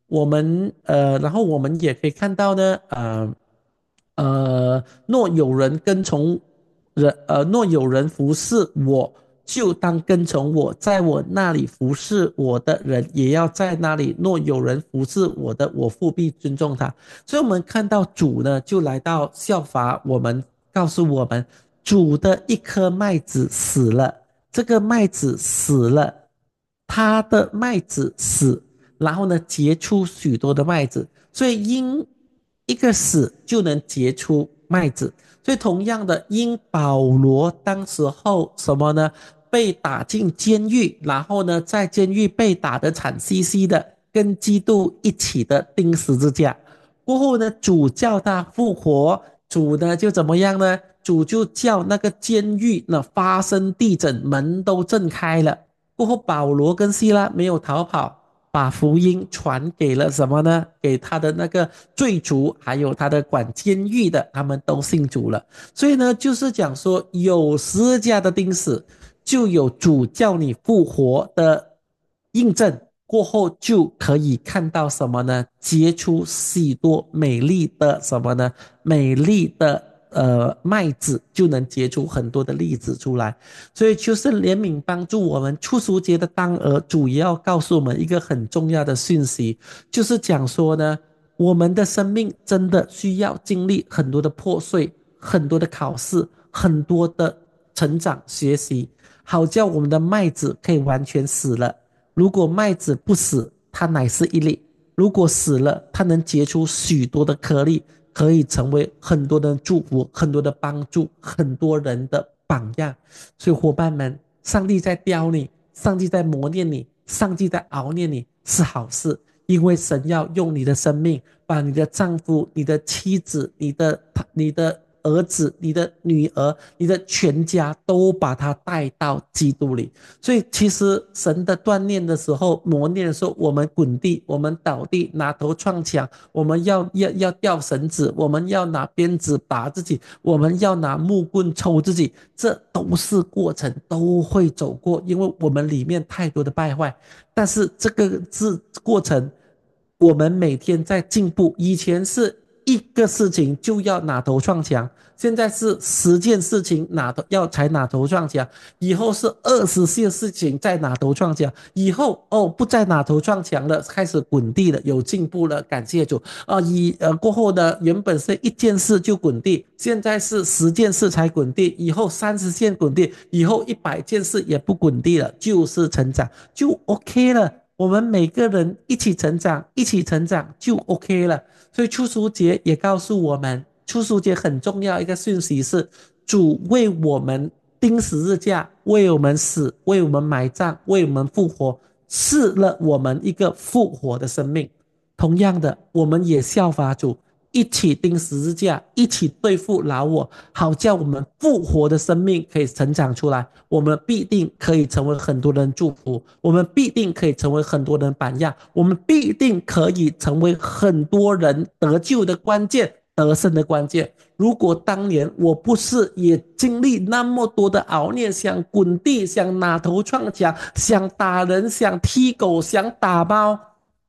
[SPEAKER 1] 我们呃，然后我们也可以看到呢，呃呃，若有人跟从人，呃，若有人服侍我，就当跟从我，在我那里服侍我的人，也要在那里。若有人服侍我的，我父必尊重他。所以，我们看到主呢，就来到效法我们，告诉我们，主的一颗麦子死了，这个麦子死了，他的麦子死，然后呢，结出许多的麦子。所以，因一个死就能结出麦子。所以同样的，因保罗当时候什么呢？被打进监狱，然后呢，在监狱被打得惨兮兮的，跟基督一起的钉十字架。过后呢，主叫他复活，主呢就怎么样呢？主就叫那个监狱呢发生地震，门都震开了。过后，保罗跟希拉没有逃跑，把福音传给了什么呢？给他的那个罪主，还有他的管监狱的，他们都信主了。所以呢，就是讲说，有十字架的钉死，就有主叫你复活的印证。过后就可以看到什么呢？结出许多美丽的什么呢？美丽的呃麦子，就能结出很多的粒子出来。所以就是怜悯帮助我们初熟节的当儿，主要告诉我们一个很重要的讯息，就是讲说呢，我们的生命真的需要经历很多的破碎，很多的考试，很多的成长学习，好叫我们的麦子可以完全死了。如果麦子不死，它乃是一粒；如果死了，它能结出许多的颗粒，可以成为很多的祝福，很多的帮助，很多人的榜样。所以伙伴们，上帝在雕你，上帝在磨练你，上帝在熬练你，是好事。因为神要用你的生命，把你的丈夫、你的妻子、你的你的儿子、你的女儿、你的全家都把他带到基督里。所以其实神的锻炼的时候，磨练的时候，我们滚地，我们倒地，拿头撞墙，我们要要要吊绳子，我们要拿鞭子打自己，我们要拿木棍抽自己，这都是过程，都会走过，因为我们里面太多的败坏。但是这个是过程，我们每天在进步。以前是一个事情就要拿头撞墙，现在是十件事情拿头要才拿头撞墙，以后是二十件事情再拿头撞墙，以后哦不再拿头撞墙了，开始滚地了，有进步了，感谢主啊、呃！以呃过后呢，原本是一件事就滚地，现在是十件事才滚地，以后三十件滚地，以后一百件事也不滚地了，就是成长，就 OK 了。我们每个人一起成长，一起成长就 OK 了。所以初熟节也告诉我们，初熟节很重要一个讯息是，主为我们钉十字架，为我们死，为我们埋葬，为我们复活，赐了我们一个复活的生命。同样的，我们也效法主，一起钉十字架，一起对付老我，好叫我们复活的生命可以成长出来。我们必定可以成为很多人祝福，我们必定可以成为很多人榜样，我们必定可以成为很多人得救的关键，得胜的关键。如果当年我不是也经历那么多的熬练，想滚地，想拿头撞墙，想打人，想踢狗，想打猫，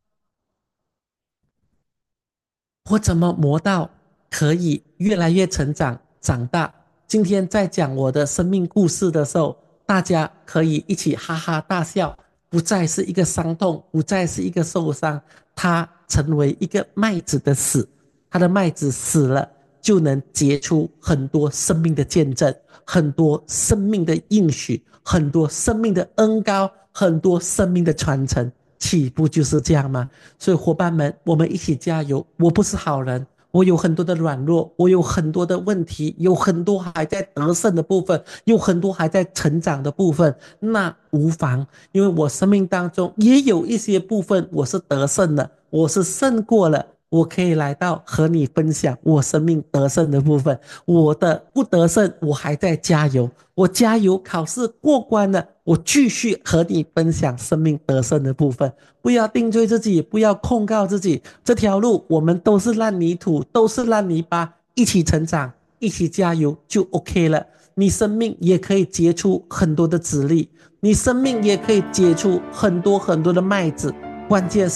[SPEAKER 1] 我怎么磨到可以越来越成长长大？今天在讲我的生命故事的时候，大家可以一起哈哈大笑，不再是一个伤痛，不再是一个受伤，它成为一个麦子的死，它的麦子死了，就能结出很多生命的见证，很多生命的应许，很多生命的恩膏，很多生命的传承。岂不就是这样吗？所以伙伴们，我们一起加油！我不是好人，我有很多的软弱，我有很多的问题，有很多还在得胜的部分，有很多还在成长的部分。那无妨，因为我生命当中也有一些部分我是得胜的，我是胜过了。我可以来到和你分享我生命得胜的部分，我的不得胜，我还在加油，我加油，考试过关了，我继续和你分享生命得胜的部分。不要定罪自己，不要控告自己，这条路我们都是烂泥土，都是烂泥巴，一起成长，一起加油就 OK 了。你生命也可以结出很多的籽粒，你生命也可以结出很多很多的麦子，关键是靠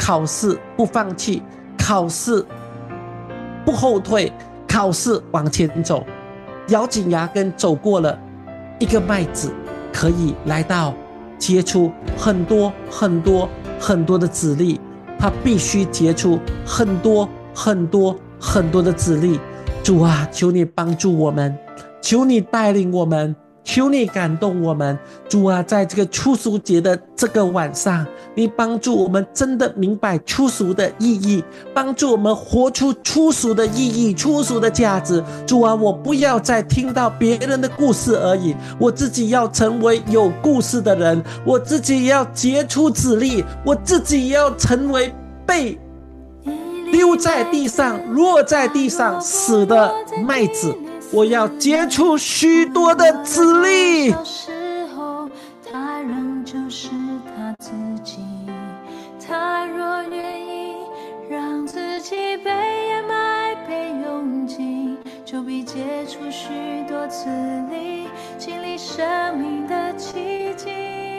[SPEAKER 1] 考试不放弃，考试不后退，考试往前走，咬紧牙根走过了一个麦子，可以来到结出很多很多很多的籽粒，它必须结出很多很多很多的籽粒。主啊，求你帮助我们，求你带领我们，求你感动我们。主啊，在这个初熟节的这个晚上，你帮助我们真的明白初熟的意义，帮助我们活出初熟的意义，初熟的价值。主啊，我不要再听到别人的故事而已，我自己要成为有故事的人，我自己要结出籽粒，我自己要成为被丢在地上落在地上死的麦子，我要结出许多的籽粒。
[SPEAKER 3] 小时候他仍旧是他自己，他若愿意让自己被掩埋被拥挤，就必结出许多籽粒，经历生命的奇迹。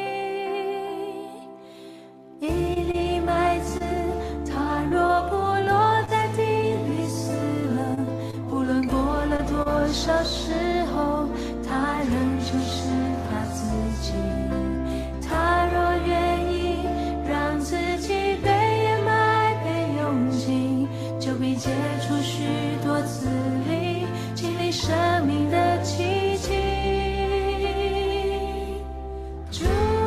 [SPEAKER 3] 一粒麦子它若不落在地里死了，不论过了多少时候，它仍旧是它自己。它若愿意让自己被掩埋被拥挤，就必结出许多籽粒，经历生命的奇迹。主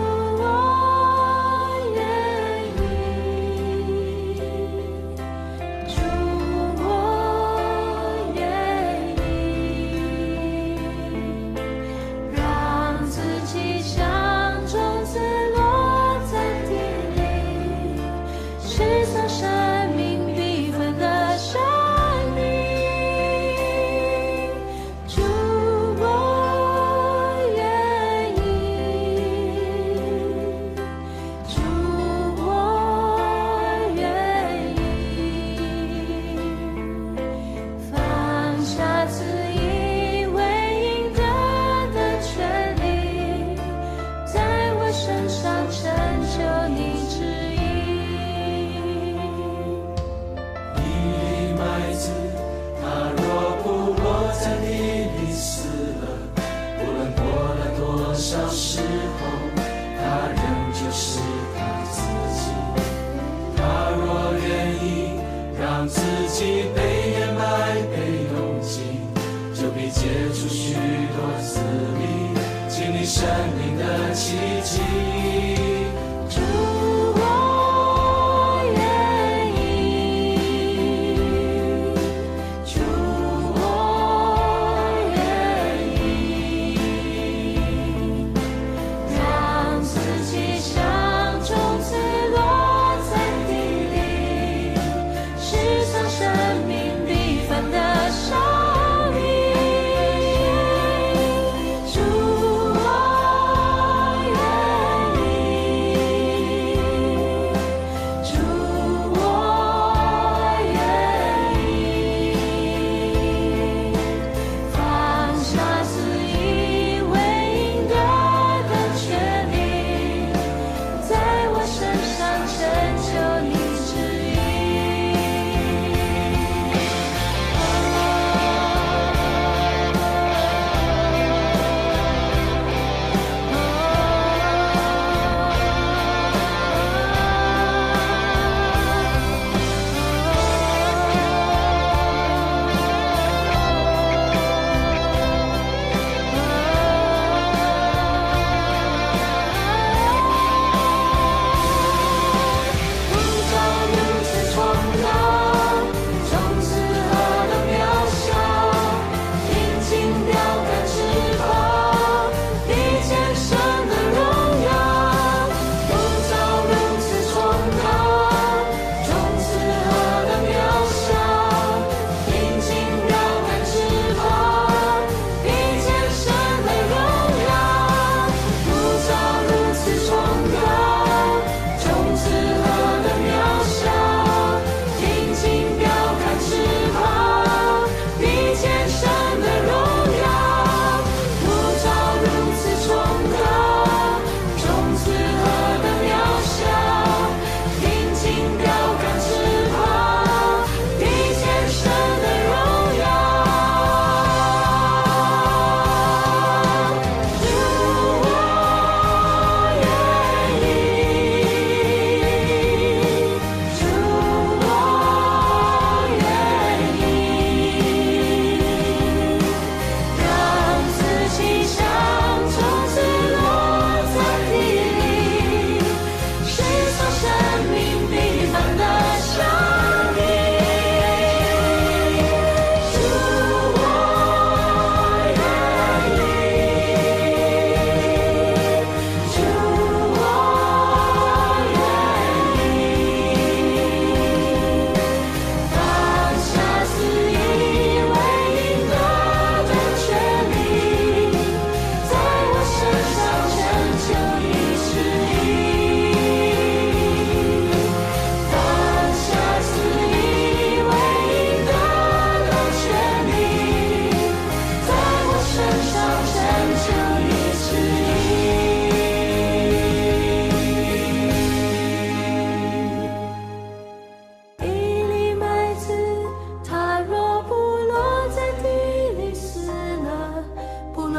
[SPEAKER 3] 生命的奇迹。主，我愿意，主，我愿意，让自己像种子落在地里，释放生命缤纷的生命。主，我愿意。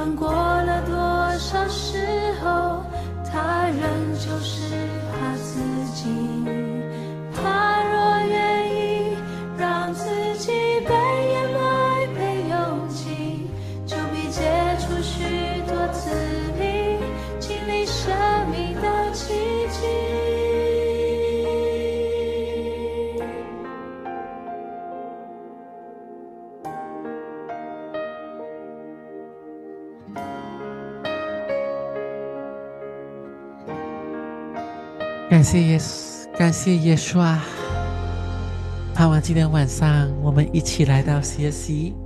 [SPEAKER 3] 论过了多少时候，他仍旧是他自己。他若愿意让自己被掩埋被拥挤，就必结出许多子粒，经历生命的奇迹。
[SPEAKER 1] 感谢耶稣，感谢耶稣啊！盼望今天晚上我们一起来到学习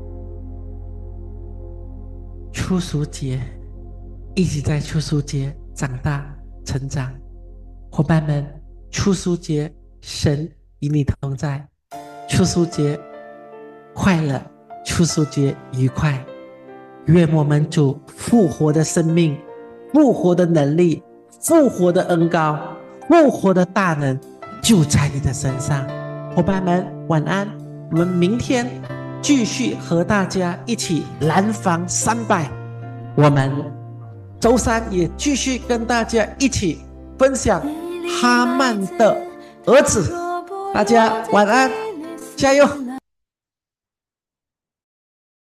[SPEAKER 1] 初熟节，一起在初熟节长大成长。伙伴们，初熟节神与你同在，初熟节快乐，初熟节愉快。愿我们主复活的生命、复活的能力、复活的恩膏、复活的大能就在你的身上。伙伴们晚安，我们明天继续和大家一起蓝房三百，我们周三也继续跟大家一起分享哈曼的儿子。大家晚安，加油。